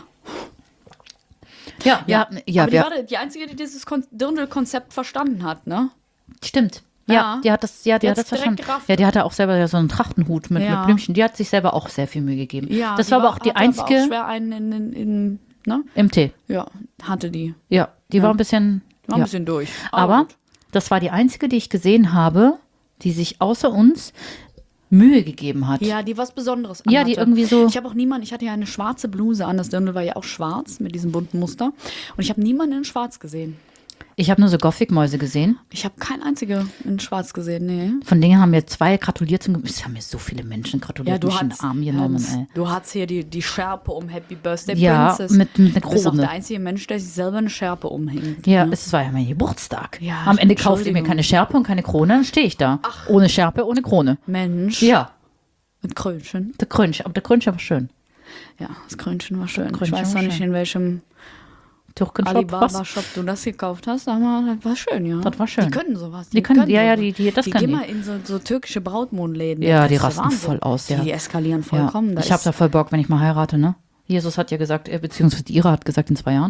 Ja, wir hatten, ja, aber die wir, war die einzige, die dieses Kon- Dirndl-Konzept verstanden hat, ne? stimmt. Ja, Ja. die hat das, ja, die, Die hat hat's das direkt verstanden. gerafft. Ja, die hatte auch selber ja so einen Trachtenhut mit, Ja. mit Blümchen. Die hat sich selber auch sehr viel Mühe gegeben. Ja, das die war aber auch die hatte aber einzige auch schwer einen in, in, in, ne? M T. Ja, hatte die. Ja, die war ein bisschen. War ein ja. bisschen durch. Aber gut. das war die einzige, die ich gesehen habe, die sich außer uns Mühe gegeben hat. Ja, die was Besonderes Ja, anhatte. die irgendwie so- Ich habe auch niemanden, ich hatte ja eine schwarze Bluse an, das Dirndl war ja auch schwarz mit diesem bunten Muster. Und ich habe niemanden in schwarz gesehen. Ich habe nur so Gothic-Mäuse gesehen. Ich habe kein einziger in schwarz gesehen, nee. Von denen haben mir zwei gratuliert. Zum, es haben mir so viele Menschen Ja, gratuliert. du mich in den hast, Arm genommen, Hans, ey. du hast hier die, die Schärpe um Happy Birthday Ja, Princess. mit- mit einer Du bist auch Krone. der einzige Mensch, der sich selber eine Schärpe umhängt. Ja, ne? es war ja mein Geburtstag. Ja, Am Ende kauft ihr mir Entschuldigung. keine Schärpe und keine Krone, dann stehe ich da. Ohne Schärpe, ohne Krone. Mensch. Ja. Mit Krönchen. Der Krönchen, aber der Krönchen war schön. Ja, das Krönchen war schön. Krönchen ich weiß war noch nicht, schön. in welchem Türkenshop, was? Alibaba-Shop du das gekauft hast, aber das war schön, ja. Das war schön. Die können sowas. Die können, ja, ja, sowas. die, die, das die können gehen die. mal in so, so türkische Brautmodenläden. Ja, Das die ist der rasten Wahnsinn. voll aus, ja. Die eskalieren vollkommen. Ja. Da Ich habe ist- da voll Bock, wenn ich mal heirate, ne? Jesus hat ja gesagt, äh, beziehungsweise Ira hat gesagt, in zwei Jahren.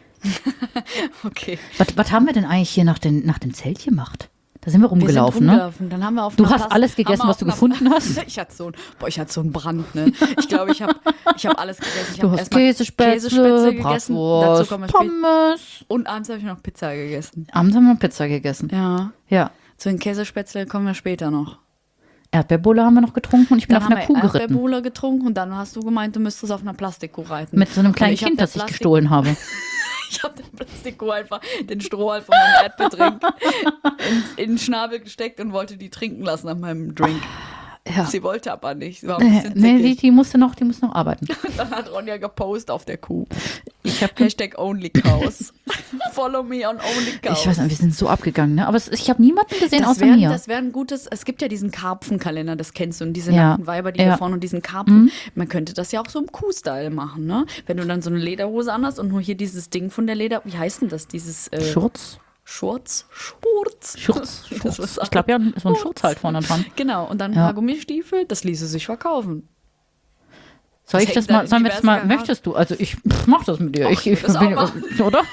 Okay. Was, was haben wir denn eigentlich hier nach, den, nach dem Zelt gemacht? Da sind wir rumgelaufen, wir sind ne? rumgelaufen. Dann haben wir auf Du einer hast Plas- alles gegessen, haben wir was du auf einer- gefunden hast? Ich hatte so ein, boah, ich hatte so einen Brand, ne? Ich glaube, ich habe ich hab alles gegessen. Ich Du hab hast erstmal Käsespätzle, Käsespätzle gegessen. Dazu Bratwurst, kommen wir später. Pommes. Und abends habe ich noch Pizza gegessen. Abends haben wir Pizza gegessen. Ja. Ja. Zu den Käsespätzle kommen wir später noch. Erdbeerbulle haben wir noch getrunken und ich bin Dann auf haben einer wir Kuh geritten. Erdbeerbuhle getrunken und dann hast du gemeint, du müsstest auf einer Plastikkuh reiten. Mit so einem Und kleinen ich hab Kind, der das ich Plastik- gestohlen habe. Ich habe den Plastikkuh einfach, den Strohhalm von meinem Erdbeerdrink in, in den Schnabel gesteckt und wollte die trinken lassen nach meinem Drink. Ja. Sie wollte aber nicht. Sie war ein Äh, bisschen nee, die, zickig. die musste noch, die musste noch arbeiten. Und dann hat Ronja gepostet auf der Kuh. Ich habe Hashtag only cows. Follow me on only cows. Ich weiß nicht, wir sind so abgegangen, ne? Aber es, ich habe niemanden gesehen das außer wäre mir. das wär ein gutes, es gibt ja diesen Karpfenkalender, das kennst du, und diese Ja. nackten Weiber, die Ja. da vorne und diesen Karpfen. Mhm. Man könnte das ja auch so im Kuh-Style machen, ne? Wenn du dann so eine Lederhose anhast und nur hier dieses Ding von der Leder, wie heißt denn das, dieses äh, Schurz? Schurz? Schurz? Schurz. Das Schurz. ist Ich glaube ja, so ein Schurz halt vorne dran. Genau, und dann ein Ja. paar Gummistiefel, das ließe sich verkaufen. Soll Das ich das hängt dann mal, in sollen wir das diversen mal, Garagen. möchtest du? Also ich mach das mit dir. Ach, ich, ich ich will das bin, auch machen. oder?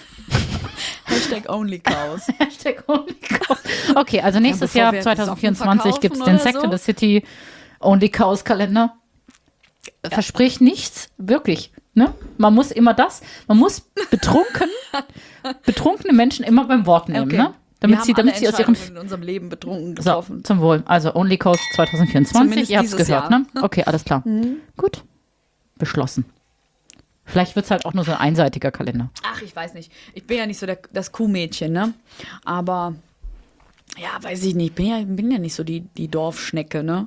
Hashtag only cows. Hashtag Only Cows. Okay, also nächstes bevor Jahr wir zwanzig vierundzwanzig Socken gibt es verkaufen den oder Sect in so. the City Only Cows Kalender. Verspricht nichts, wirklich. Ne? Man muss immer das, man muss betrunken, betrunkene Menschen immer beim Wort nehmen, Okay. ne? Damit wir sie, haben damit alle sie aus ihren Entscheidungen in unserem Leben betrunken So, getroffen. zum Wohl. Also Only Coast zwanzig vierundzwanzig. Zumindest Ihr habt es dieses gehört, Jahr. ne? Okay, alles klar. Gut. Beschlossen. Vielleicht wird es halt auch nur so ein einseitiger Kalender. Ach, ich weiß nicht. Ich bin ja nicht so der, das Kuhmädchen, ne? Aber, ja, weiß ich nicht. Ich bin ja, bin ja nicht so die, die Dorfschnecke, ne?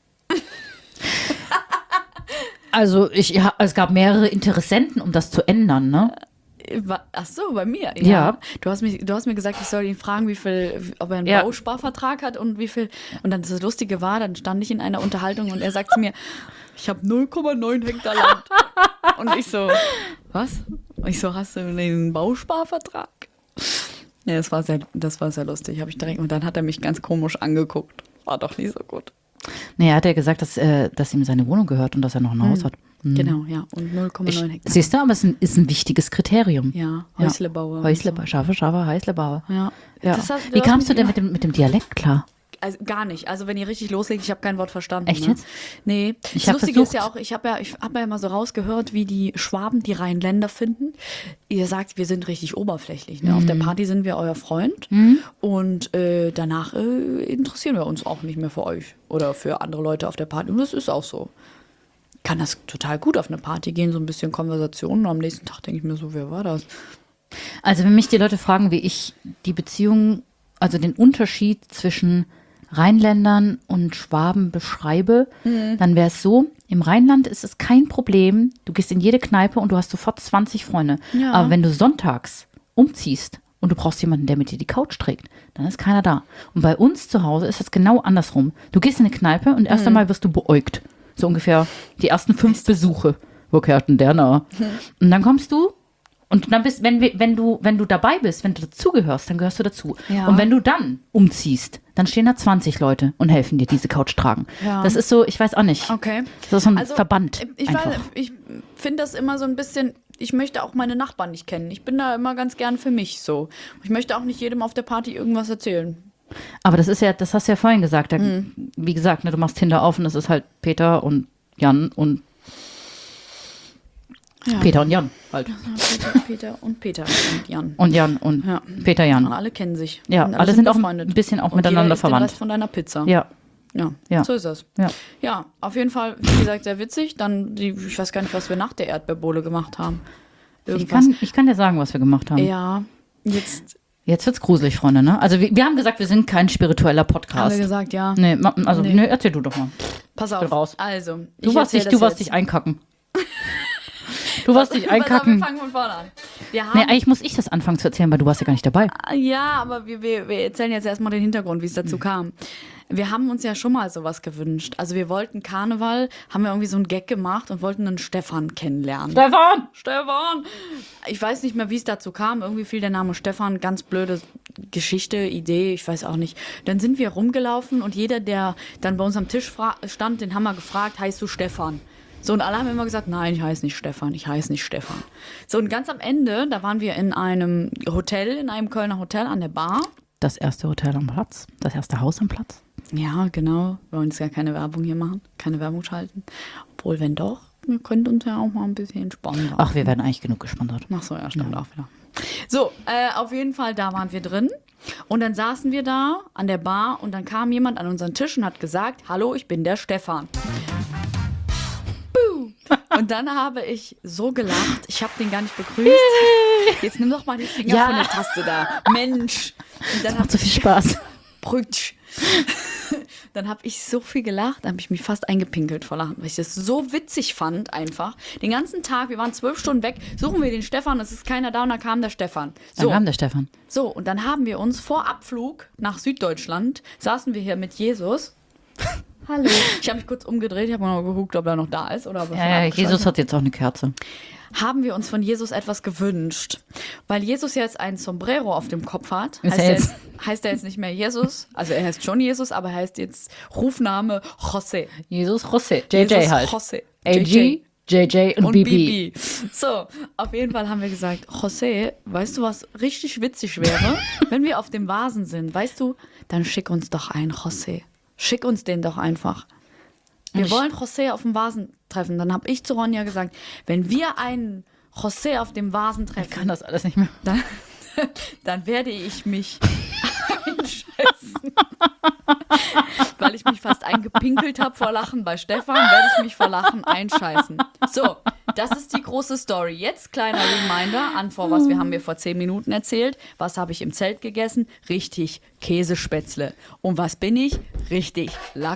Also ich, ja, es gab mehrere Interessenten, um das zu ändern, ne? Wa- Ach so, bei mir. Ja. Du hast, mich, du hast mir gesagt, ich soll ihn fragen, wie viel, ob er einen Ja. Bausparvertrag hat und wie viel. Und dann das Lustige war, dann stand ich in einer Unterhaltung und er sagt zu mir, ich habe null Komma neun Hektar Land. Und ich so, was? Und ich so, hast du einen Bausparvertrag? Ja, das war sehr, das war sehr lustig. Hab ich direkt, und dann hat er mich ganz komisch angeguckt. War doch nicht so gut. Nee, er hat ja gesagt, dass, äh, dass ihm seine Wohnung gehört und dass er noch ein Haus hat. Hm. Genau, ja. Und null Komma Ich, neun Hektar. siehst du, aber es ist ein, ist ein wichtiges Kriterium. Ja, Häuslebauer. und Häuslebauer, scharfe, scharfe Häuslebauer. So. Ja. Ja. Das hat- Wie das kamst du hat- denn mit dem, mit dem Dialekt klar? Also gar nicht. Also wenn ihr richtig loslegt, ich habe kein Wort verstanden. Echt ne? jetzt? Nee. Ich das hab Lustige ist versucht. ja auch, ich habe ja, ich hab ja immer so rausgehört, wie die Schwaben die Rheinländer finden. Ihr sagt, wir sind richtig oberflächlich. Ne? Auf Mhm. der Party sind wir euer Freund und äh, danach äh, interessieren wir uns auch nicht mehr für euch oder für andere Leute auf der Party. Und das ist auch so. Ich kann das total gut auf eine Party gehen, so ein bisschen Konversation. Und am nächsten Tag denke ich mir so, wer war das? Also wenn mich die Leute fragen, wie ich die Beziehung, also den Unterschied zwischen Rheinländern und Schwaben beschreibe, Mhm. dann wäre es so, im Rheinland ist es kein Problem, du gehst in jede Kneipe und du hast sofort zwanzig Freunde. Ja. Aber wenn du sonntags umziehst und du brauchst jemanden, der mit dir die Couch trägt, dann ist keiner da. Und bei uns zu Hause ist es genau andersrum. Du gehst in eine Kneipe und erst einmal wirst du beäugt. So ungefähr die ersten fünf Besuche. Wo kehrt denn der nach? Und dann kommst du und dann bist, wenn, wir- wenn, du, wenn du dabei bist, wenn du dazugehörst, dann gehörst du dazu. Ja. Und wenn du dann umziehst, dann stehen da zwanzig Leute und helfen dir diese Couch tragen. Ja. Das ist so, ich weiß auch nicht. Okay. Das ist so ein Also, Verband. Ich, einfach. weiß- ich finde das immer so ein bisschen, ich möchte auch meine Nachbarn nicht kennen. Ich bin da immer ganz gern für mich so. Ich möchte auch nicht jedem auf der Party irgendwas erzählen. Aber das ist ja, das hast du ja vorhin gesagt. Da, Mhm. Wie gesagt, ne, du machst Tinder auf und es ist halt Peter und Jan und Ja. Peter und Jan halt. Ja, Peter, Peter und Peter und Jan. Und Jan und Ja. Peter Und Jan. alle kennen sich. Ja, Und alle sind auch befreundet. ein bisschen auch Und miteinander jeder isst den verwandt. Rest von deiner Pizza. Ja, Ja, Ja. so ist das. ja. Ja, auf jeden Fall, wie gesagt, sehr witzig. Dann, die, ich weiß gar nicht, was wir nach der Erdbeerbohle gemacht haben. Ich Irgendwas. kann, ich kann dir sagen, was wir gemacht haben. Ja, jetzt Jetzt wird's gruselig, Freunde, ne? Also wir, wir haben gesagt, wir sind kein spiritueller haben wir Podcast. gesagt, ja. Nee, ma- also Nee. nee, erzähl du doch mal. Pass bin auf. raus. Also, Du ich warst erzähl dich, du das warst jetzt. dich einkacken. Du warst nicht einkacken. Wir fangen von vorne an. Wir haben, Nee, eigentlich muss ich das anfangen zu erzählen, weil du warst ja gar nicht dabei. ja, aber wir, wir, wir erzählen jetzt erstmal den Hintergrund, wie es dazu kam. Wir haben uns ja schon mal sowas gewünscht. Also wir wollten Karneval, haben wir irgendwie so einen Gag gemacht und wollten einen Stefan kennenlernen. Stefan! Stefan! Ich weiß nicht mehr, wie es dazu kam. Irgendwie fiel der Name Stefan. Ganz blöde Geschichte, Idee, ich weiß auch nicht. Dann sind wir rumgelaufen und jeder, der dann bei uns am Tisch stand, den haben wir gefragt, heißt du Stefan? So, und alle haben immer gesagt, nein, ich heiße nicht Stefan, ich heiße nicht Stefan. So, und ganz am Ende, da waren wir in einem Hotel, in einem Kölner Hotel an der Bar. Das erste Hotel am Platz, das erste Haus am Platz. Ja, genau. Wir wollen jetzt ja keine Werbung hier machen, keine Werbung schalten. Obwohl, wenn doch, ihr könnt uns ja auch mal ein bisschen spannender. Ach, wir werden eigentlich genug gesponsert. Ach so, ja, stimmt auch wieder. So, äh, auf jeden Fall, da waren wir drin. Und dann saßen wir da an der Bar und dann kam jemand an unseren Tisch und hat gesagt, hallo, ich bin der Stefan. Und dann habe ich so gelacht, ich habe den gar nicht begrüßt. Jetzt nimm doch mal die Finger Ja. von der Taste da. Mensch. Und dann Macht so viel Spaß. Brütsch. Dann habe ich so viel gelacht, dann habe ich mich fast eingepinkelt vor Lachen, weil ich das so witzig fand einfach. Den ganzen Tag, wir waren zwölf Stunden weg, suchen wir den Stefan, es ist keiner da und dann kam der Stefan. Dann So, kam der Stefan. so, und dann haben wir uns vor Abflug nach Süddeutschland, saßen wir hier mit Jesus. Hallo. Ich habe mich kurz umgedreht, ich habe mal geguckt, ob er noch da ist oder ob er schon Ja, ja, abgeschlossen Jesus hat jetzt auch eine Kerze. haben wir uns von Jesus etwas gewünscht. Weil Jesus jetzt ein Sombrero auf dem Kopf hat, Ist heißt er er, jetzt- jetzt, heißt er jetzt nicht mehr Jesus. Also er heißt schon Jesus, aber er heißt jetzt Rufname José. Jesus José. J J Jesus halt. José. A G, J J und, und B B. Bibi. So, auf jeden Fall haben wir gesagt, José, weißt du, was richtig witzig wäre? Wenn wir auf dem Vasen sind, weißt du, dann schick uns doch einen José. Schick uns den doch einfach. Wir Ich- wollen José auf dem Vasen treffen. Dann habe ich zu Ronja gesagt, wenn wir einen José auf dem Vasen Ich treffen, kann das alles nicht mehr. dann, dann werde ich mich einscheißen. Weil ich mich fast eingepinkelt habe vor Lachen bei Stefan, werde ich mich vor Lachen einscheißen. So, das ist die große Story. Jetzt kleiner Reminder an vor was wir haben wir vor zehn Minuten erzählt. Was habe ich im Zelt gegessen? Richtig, Käsespätzle. Und was bin ich? Richtig,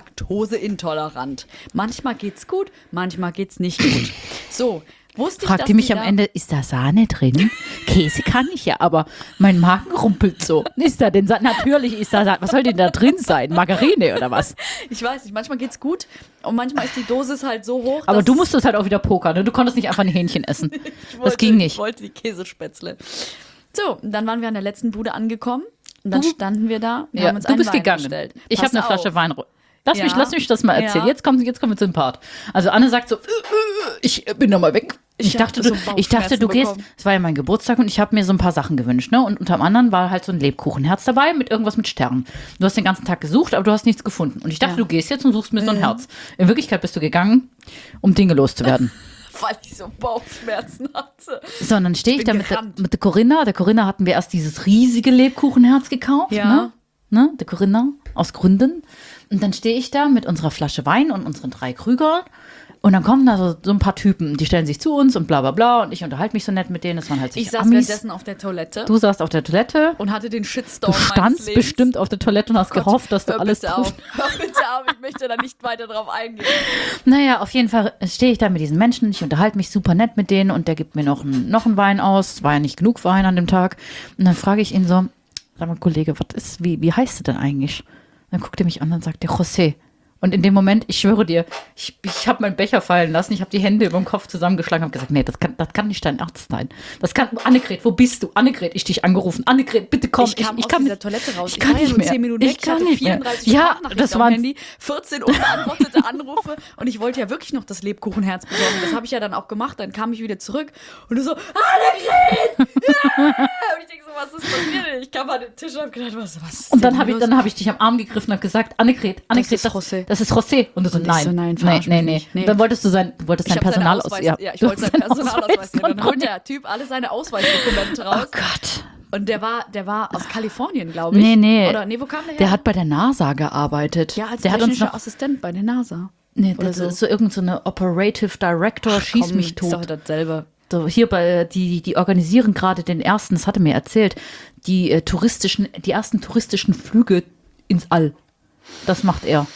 laktoseintolerant. Manchmal geht's gut, manchmal geht's nicht gut. So, wusste ich, Fragt dass die mich die am da- Ende, ist da Sahne drin? Käse kann ich ja, aber mein Magen rumpelt so. Ist da denn Sa- Natürlich ist da Sahne. Was soll denn da drin sein? Margarine oder was? Ich weiß nicht, manchmal geht's gut und manchmal ist die Dosis halt so hoch, Aber dass du musstest halt auch wieder pokern. Ne? Du konntest nicht einfach ein Hähnchen essen. ich Das wollte, ging nicht. Ich wollte die Käsespätzle. So, und dann waren wir an der letzten Bude angekommen und dann Du- standen wir da und Ja, haben uns du einen bist Wein gegangen. bestellt. Ich Pass habe eine Flasche auf. Wein. Lass, Ja. mich, lass mich das mal erzählen. Ja. Jetzt, kommt, jetzt kommen wir zum Part. Also Anne sagt so, äh, äh, ich bin noch mal weg. Ich, Ich dachte, hab du, so ich dachte, du Bauchschmerzen gehst, bekommen. es war ja mein Geburtstag und ich habe mir so ein paar Sachen gewünscht. Ne? Und unter anderem war halt so ein Lebkuchenherz dabei mit irgendwas mit Sternen. Du hast den ganzen Tag gesucht, aber du hast nichts gefunden. Und ich dachte, Ja. du gehst jetzt und suchst mir so ein Herz. In Wirklichkeit bist du gegangen, um Dinge loszuwerden. Weil ich so Bauchschmerzen hatte. So, und dann stehe ich, Ich da bin mit der, gerannt. mit der Corinna. Der Corinna hatten wir erst dieses riesige Lebkuchenherz gekauft. Ja. Ne? Ne? Der Corinna, aus Gründen. Und dann stehe ich da mit unserer Flasche Wein und unseren drei Krüger. Und dann kommen da so, so ein paar Typen, die stellen sich zu uns und bla bla bla. Und ich unterhalte mich so nett mit denen. Das waren halt Ich sich saß Amis. währenddessen auf der Toilette Du saßt auf der Toilette. und hatte den Du Shitstorm meines standst Lebens. bestimmt auf der Toilette und hast Gott, gehofft, dass du hör alles bitte triffst. auf. Hör bitte auf, ich möchte da nicht weiter drauf eingehen. Naja, auf jeden Fall stehe ich da mit diesen Menschen. Ich unterhalte mich super nett mit denen und der gibt mir noch, ein, noch einen Wein aus. Es war ja nicht genug Wein an dem Tag. Und dann frage ich ihn so, sag mal, Kollege, was ist, wie, wie heißt du denn eigentlich? Dann guckt er mich an und sagt, der José. Und in dem Moment, ich schwöre dir, ich, ich habe meinen Becher fallen lassen, ich habe die Hände über dem Kopf zusammengeschlagen und habe gesagt, nee, das kann, das kann nicht dein Arzt sein. Das kann, Annegret, wo bist du? Annegret, ich dich angerufen. Annegret, bitte komm. Ich kam ich, ich aus kann dieser nicht, Toilette raus. Ich kann war ja nicht nur mehr. zehn Minuten Ich weg. kann hatte nicht mehr. vierunddreißig Ja, Sprachnachrichten das auf waren- dem Handy, vierzehn unbeantwortete Anrufe und ich wollte ja wirklich noch das Lebkuchenherz besorgen. Das habe ich ja dann auch gemacht. Dann kam ich wieder zurück und du so, Annegret! Ja! Und ich denke so, was ist passiert? Ich kam an den Tisch und habe gedacht, was, was ist Und dann denn habe ich, los? dann hab ich dich am Arm gegriffen und habe gesagt, Annegret, Annegret, ist das, José. das ist José. Und du so, Und ich nein, so, nein, nee, verarsch nee, mich nee. nicht. Nee. Und dann wolltest du sein, du wolltest Ich dein hab seine Personal aus, Ausweis, ja, ja, ich du wollte hast sein deinen Personalausweis sehen. von Und dann holt Ronja. der Typ alle seine Ausweisdokumente raus. Oh Gott. Und der war, der war aus Kalifornien, glaube ich. Nee, nee. Oder nee, wo kam der her? Der hat bei der NASA gearbeitet. ja, als der hat uns technischer noch, Assistent bei der NASA. nee, oder das so. ist so irgend so eine Operative Director, schieß Komm, mich Ist doch tot. dasselbe. So, hier bei, die, die organisieren gerade den ersten, das hatte mir erzählt, die äh, touristischen, die ersten touristischen Flüge ins All. Das macht er.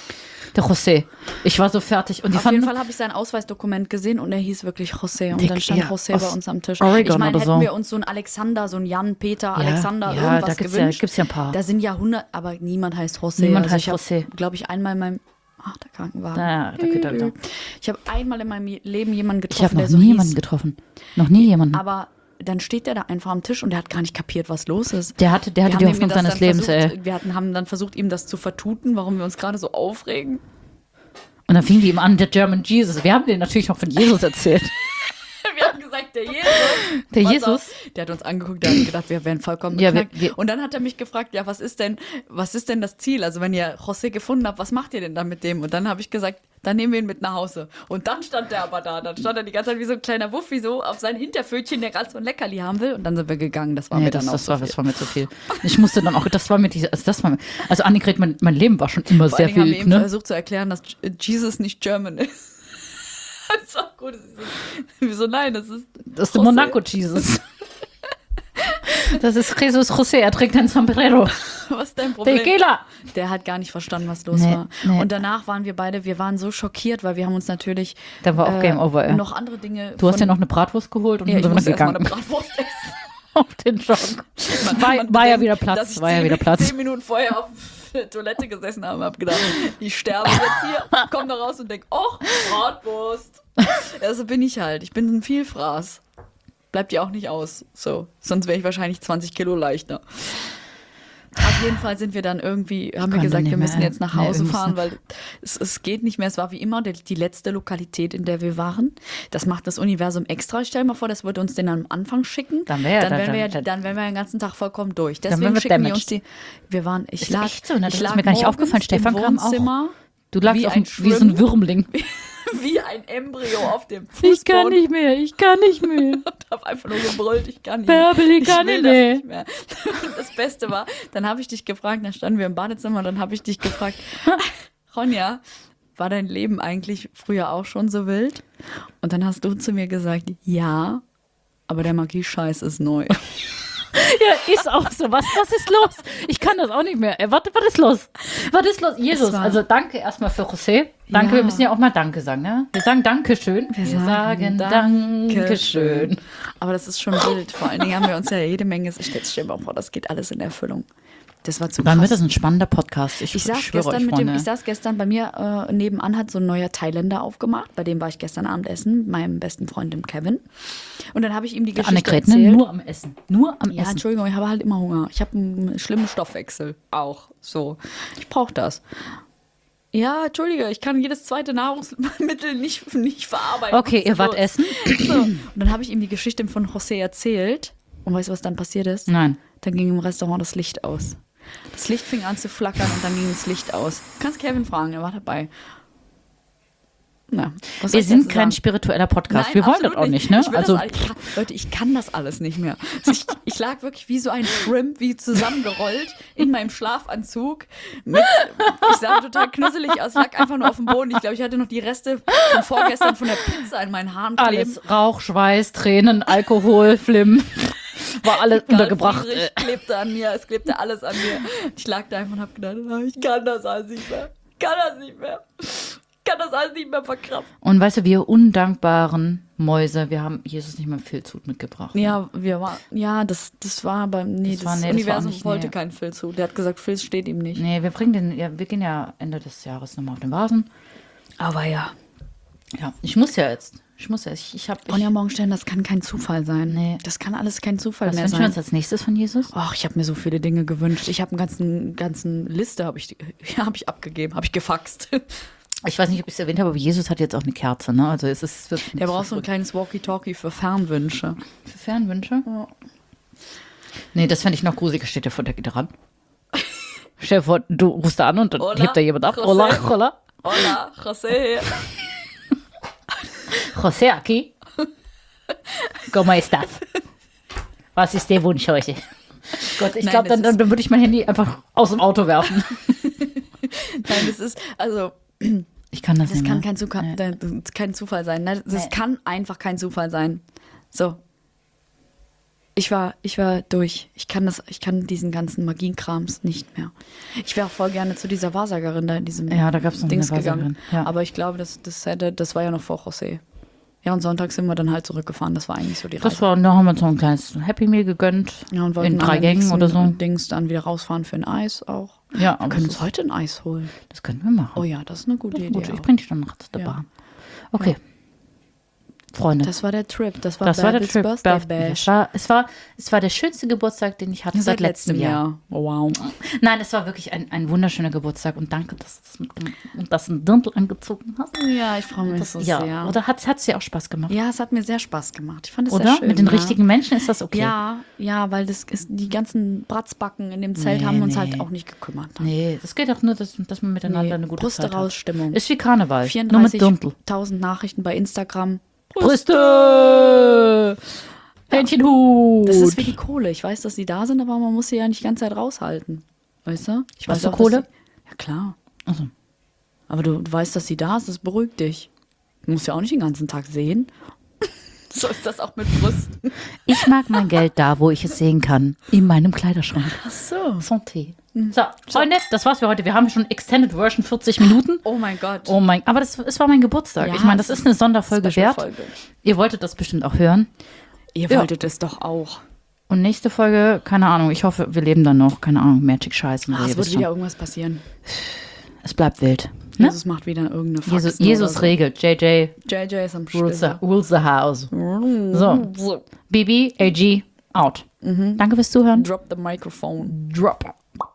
Der José. Ich war so fertig. Und die Auf fanden, jeden Fall habe ich sein Ausweisdokument gesehen und er hieß wirklich José. Und Der- dann stand ja, José aus bei uns am Tisch. Oregon Ich meine, oder hätten so. wir uns so einen Alexander, so einen Jan, Peter, Ja, Alexander, ja, irgendwas da gibt's ja- gewünscht. gibt's ja ein paar. Da sind ja hundert, aber niemand heißt José. Niemand also heißt ich José. glaube ich, einmal in meinem... Ach, der Krankenwagen. Da, da geht er wieder. Ich habe einmal in meinem Leben jemanden ich habe getroffen, noch der so nie jemanden hieß. getroffen. Noch nie jemanden. Aber dann steht der da einfach am Tisch und der hat gar nicht kapiert, was los ist. Der hatte, der hatte Wir die haben ihm Hoffnung das seines dann Lebens, versucht, ey. Wir hatten, haben dann versucht, ihm das zu vertuten, warum wir uns gerade so aufregen. Und dann fing die ihm an, der German Jesus. Wir haben denen natürlich noch von Jesus erzählt. Wir haben gesagt, der Jesus. Der Pass Jesus? auf, der hat uns angeguckt, der hat gedacht, wir wären vollkommen Ja, wir- beknackt. wir- Und dann hat er mich gefragt, ja, was ist denn, was ist denn das Ziel? Also wenn ihr José gefunden habt, was macht ihr denn dann mit dem? Und dann habe ich gesagt, dann nehmen wir ihn mit nach Hause. Und dann stand der aber da. Dann stand er die ganze Zeit wie so ein kleiner Wuffi so auf sein Hinterpfötchen, der gerade so ein Leckerli haben will. Und dann sind wir gegangen. Das war Nee, mir das, dann auch das, so war, viel. das war mir zu viel. Ich musste dann auch, das war mir diese, also das war mir, also Annegret, mein, mein Leben war schon immer Vor sehr allen Dingen haben wir wild, ihm ne? versucht zu erklären, dass Jesus nicht German ist. Das ist auch gut. Das ist so, wieso nein? Das ist Das ist der José. Monaco Jesus. Das ist Jesus José, er trägt ein Sombrero. Was ist dein Problem? Tequila. Der hat gar nicht verstanden, was los Nee, war. nee. Und danach waren wir beide, wir waren so schockiert, weil wir haben uns natürlich Da war auch Game Over, ja. noch andere Dinge. Du hast ja noch eine Bratwurst geholt und ja, dann ich sind wir musste erst mal eine gegangen. Bratwurst essen. Auf den Schock. Man- War, man war ja bedenkt, wieder dass Platz, ich war ja zehn- wieder Platz. Zehn Minuten vorher auf der Toilette gesessen habe und habe gedacht, ich sterbe jetzt hier, komm da raus und denk, oh, Bratwurst. Ja, so bin ich halt. Ich bin ein Vielfraß. Bleibt ja auch nicht aus. So, sonst wäre ich wahrscheinlich zwanzig Kilo leichter. Auf jeden Fall sind wir dann irgendwie, haben wir konnte gesagt, nicht wir müssen mehr. jetzt nach Nee, wir Hause müssen- fahren, weil es, es geht nicht mehr. Es war wie immer die, die letzte Lokalität, in der wir waren. Das macht das Universum extra. Stell dir mal vor, das würde uns den am Anfang schicken. Dann wär- dann, dann- wären wir, ja- dann- dann wären wir den ganzen Tag vollkommen durch. Dann Deswegen wären wir schicken die damaged. uns die. Wir waren, ich Ist lag, echt so, ne? Das ich ist lag mir gar nicht morgens aufgefallen. Stefan im kam auch. Wohnzimmer Du lagst wie auf ein dem, wie so ein Shrimp. Würmling. wie ein Embryo auf dem Fußboden. Ich kann nicht mehr, ich kann nicht mehr. Und hab einfach nur gebrüllt, ich kann nicht Bärbel, ich kann will nicht das mehr. nicht mehr. Und das Beste war, dann habe ich dich gefragt, dann standen wir im Badezimmer und dann habe ich dich gefragt, Ronja, war dein Leben eigentlich früher auch schon so wild? Und dann hast du zu mir gesagt, ja, aber der Magie-Scheiß ist neu. Ja, ist auch so. Was, was ist los? Ich kann das auch nicht mehr. Ey, warte, was ist los? Was ist los? Jesus, war- also danke erstmal für José. Danke, Ja. wir müssen ja auch mal Danke sagen, ne? Wir sagen Dankeschön. Wir, sagen Dankeschön. Aber das ist schon wild. Vor allen Dingen haben wir uns ja jede Menge, ich stell dir mal vor, das geht alles in Erfüllung. Das war zu Dann krass. wird das ein spannender Podcast. Ich, Ich saß, schwöre gestern euch, mit dem, Freunde. ich saß gestern bei mir äh, nebenan, hat so ein neuer Thailänder aufgemacht. Bei dem war ich gestern Abend essen, mit meinem besten Freund, dem Kevin. Und dann habe ich ihm die Geschichte Annegret, ne? erzählt. Nur am Essen. Nur am Ja, Essen. Entschuldigung, ich habe halt immer Hunger. Ich habe einen schlimmen Stoffwechsel. Auch so. Ich brauche das. Ja, Entschuldige, ich kann jedes zweite Nahrungsmittel nicht, nicht verarbeiten. Okay, ihr wart So. essen? So. Und dann habe ich ihm die Geschichte von José erzählt. Und weißt du, was dann passiert ist? Nein. Dann ging im Restaurant das Licht aus. Das Licht fing an zu flackern und dann ging das Licht aus. Kannst Kevin fragen, er war dabei. Na, was soll Wir ich sind dazu kein sagen? spiritueller Podcast. Nein, wir wollen absolut das auch nicht, ne? Ich will Also, das, all- ich kann, Leute, ich kann das alles nicht mehr. Also ich, ich lag wirklich wie so ein Shrimp, wie zusammengerollt in meinem Schlafanzug. Mit, ich sah total knusselig aus, lag einfach nur auf dem Boden. Ich glaube, ich hatte noch die Reste von vorgestern von der Pizza in meinen Haaren kleben. alles. Rauch, Schweiß, Tränen, Alkohol, Flim. War alles Karl untergebracht. Friedrich klebte an mir, es klebte alles an mir. Ich lag da einfach und hab gedacht, ah, ich kann das alles nicht mehr. Ich kann das nicht mehr. Ich kann das alles nicht mehr verkraften. Und weißt du, wir undankbaren Mäuse, wir haben Jesus nicht mal Filzhut mitgebracht. Ja, wir war, ja, das, das war aber, nee, Das das, war- nee, das war Universum nicht- wollte nee. keinen Filz zu. Der hat gesagt, Filz steht ihm nicht. Nee, wir bringen den, ja, wir gehen ja Ende des Jahres nochmal auf den Vasen. Aber ja. Ja, ich muss ja jetzt. Ich muss ja. Ich, ich habe. Ronja Morgenstern, das kann kein Zufall sein. Nee. Das kann alles kein Zufall Was mehr wünschen wir sein. uns als nächstes von Jesus? Ach, ich habe mir so viele Dinge gewünscht. Ich habe einen ganzen, ganzen Liste habe ich, ja, habe ich abgegeben, habe ich gefaxt. Ich weiß nicht, ob ich es erwähnt habe, aber Jesus hat jetzt auch eine Kerze, ne? Also es ist. Wird Der braucht so ein kleines Walkie-Talkie für Fernwünsche. für Fernwünsche. Ja. Nee, das fände ich noch gruselig. Steht der vor der geht da ran. Stell dir vor, du rufst da an und dann Hola, hebt da jemand ab. José. Hola, hola. Hola, José. José aquí. ¿Cómo estás? Was ist der Wunsch heute? Gott, ich Nein, glaube, dann, das dann, dann würde ich mein Handy einfach aus dem Auto werfen. Nein, das ist, also, Ich kann das, das nicht kann mehr. kein, Zuka- Nee. das kann Zufall sein. Ne? Das Nee. kann einfach kein Zufall sein. So. Ich war, ich war durch. Ich kann das, ich kann diesen ganzen Magienkrams nicht mehr. Ich wäre auch voll gerne zu dieser Wahrsagerin da in diesem Ja, da gab es noch Dings eine Wahrsagerin. gegangen. Ja. Aber ich glaube, das, das hätte, das war ja noch vor José. Ja, und Sonntag sind wir dann halt zurückgefahren. Das war eigentlich so die Reise. Das war, da haben wir uns noch ein kleines Happy Meal gegönnt. Ja, und wollten in drei am Gängen nächsten oder so. Dings dann wieder rausfahren für ein Eis auch. Ja, Wir aber können das uns heute ein Eis holen. Das können wir machen. Oh ja, das ist eine gute Das ist Idee. gut. Ich auch. bring dich dann nachts der Ja. Bahn. Okay. Freunde. Das war der Trip. Das war, Das war der Babys Trip. Birthday Birthday Bash. Es war, es, war, es war der schönste Geburtstag, den ich hatte seit, letztem Jahr. Oh, wow. Nein, es war wirklich ein, ein wunderschöner Geburtstag und danke, dass du das ein Dirndl angezogen hast. Ja, ich freue mich Das, so ja, sehr. oder hat es dir auch Spaß gemacht? Ja, es hat mir sehr Spaß gemacht. Ich fand es Oder? sehr schön. Mit den ja. richtigen Menschen ist das okay? Ja, ja, weil das ist, die ganzen Bratzbacken in dem Zelt Nee, haben uns nee. halt auch nicht gekümmert. Nee, es geht auch nur, dass, dass man miteinander Nee, eine gute Brüste Zeit raus, hat. Stimmung. Ist wie Karneval, nur mit Dirndl. vierunddreißigtausend Nachrichten bei Instagram. Brüste! Hähnchenhut! Das ist wie die Kohle. Ich weiß, dass sie da sind, aber man muss sie ja nicht die ganze Zeit raushalten. Weißt du? Ich Hast weiß du auch, dass Kohle? Sie, ja, klar. Ach so. Aber du, du weißt, dass sie da ist, das beruhigt dich. Du musst ja auch nicht den ganzen Tag sehen. So ist das auch mit Brüsten. Ich mag mein Geld da, wo ich es sehen kann. In meinem Kleiderschrank. Ach so. Santé. So, Freunde, das war's für heute. Wir haben schon Extended Version vierzig Minuten. Oh mein Gott. Oh mein, aber das, es war mein Geburtstag. Ja, ich meine, das es ist eine Sonderfolge wert. Special-Folge. Ihr wolltet das bestimmt auch hören. Ihr Ja. wolltet es doch auch. Und nächste Folge, keine Ahnung, ich hoffe, wir leben dann noch. Keine Ahnung, Magic-Scheiß. und so, Ah, ihr es wisst wird wieder schon. irgendwas passieren. Es bleibt wild. Ne? Jesus macht wieder irgendeine Faxen Jesus, Jesus oder so. regelt. J J J J ist am rules the, Schlüssel. rules the house. So, So. B B, A G, out. Danke fürs Zuhören. Drop the microphone. Drop.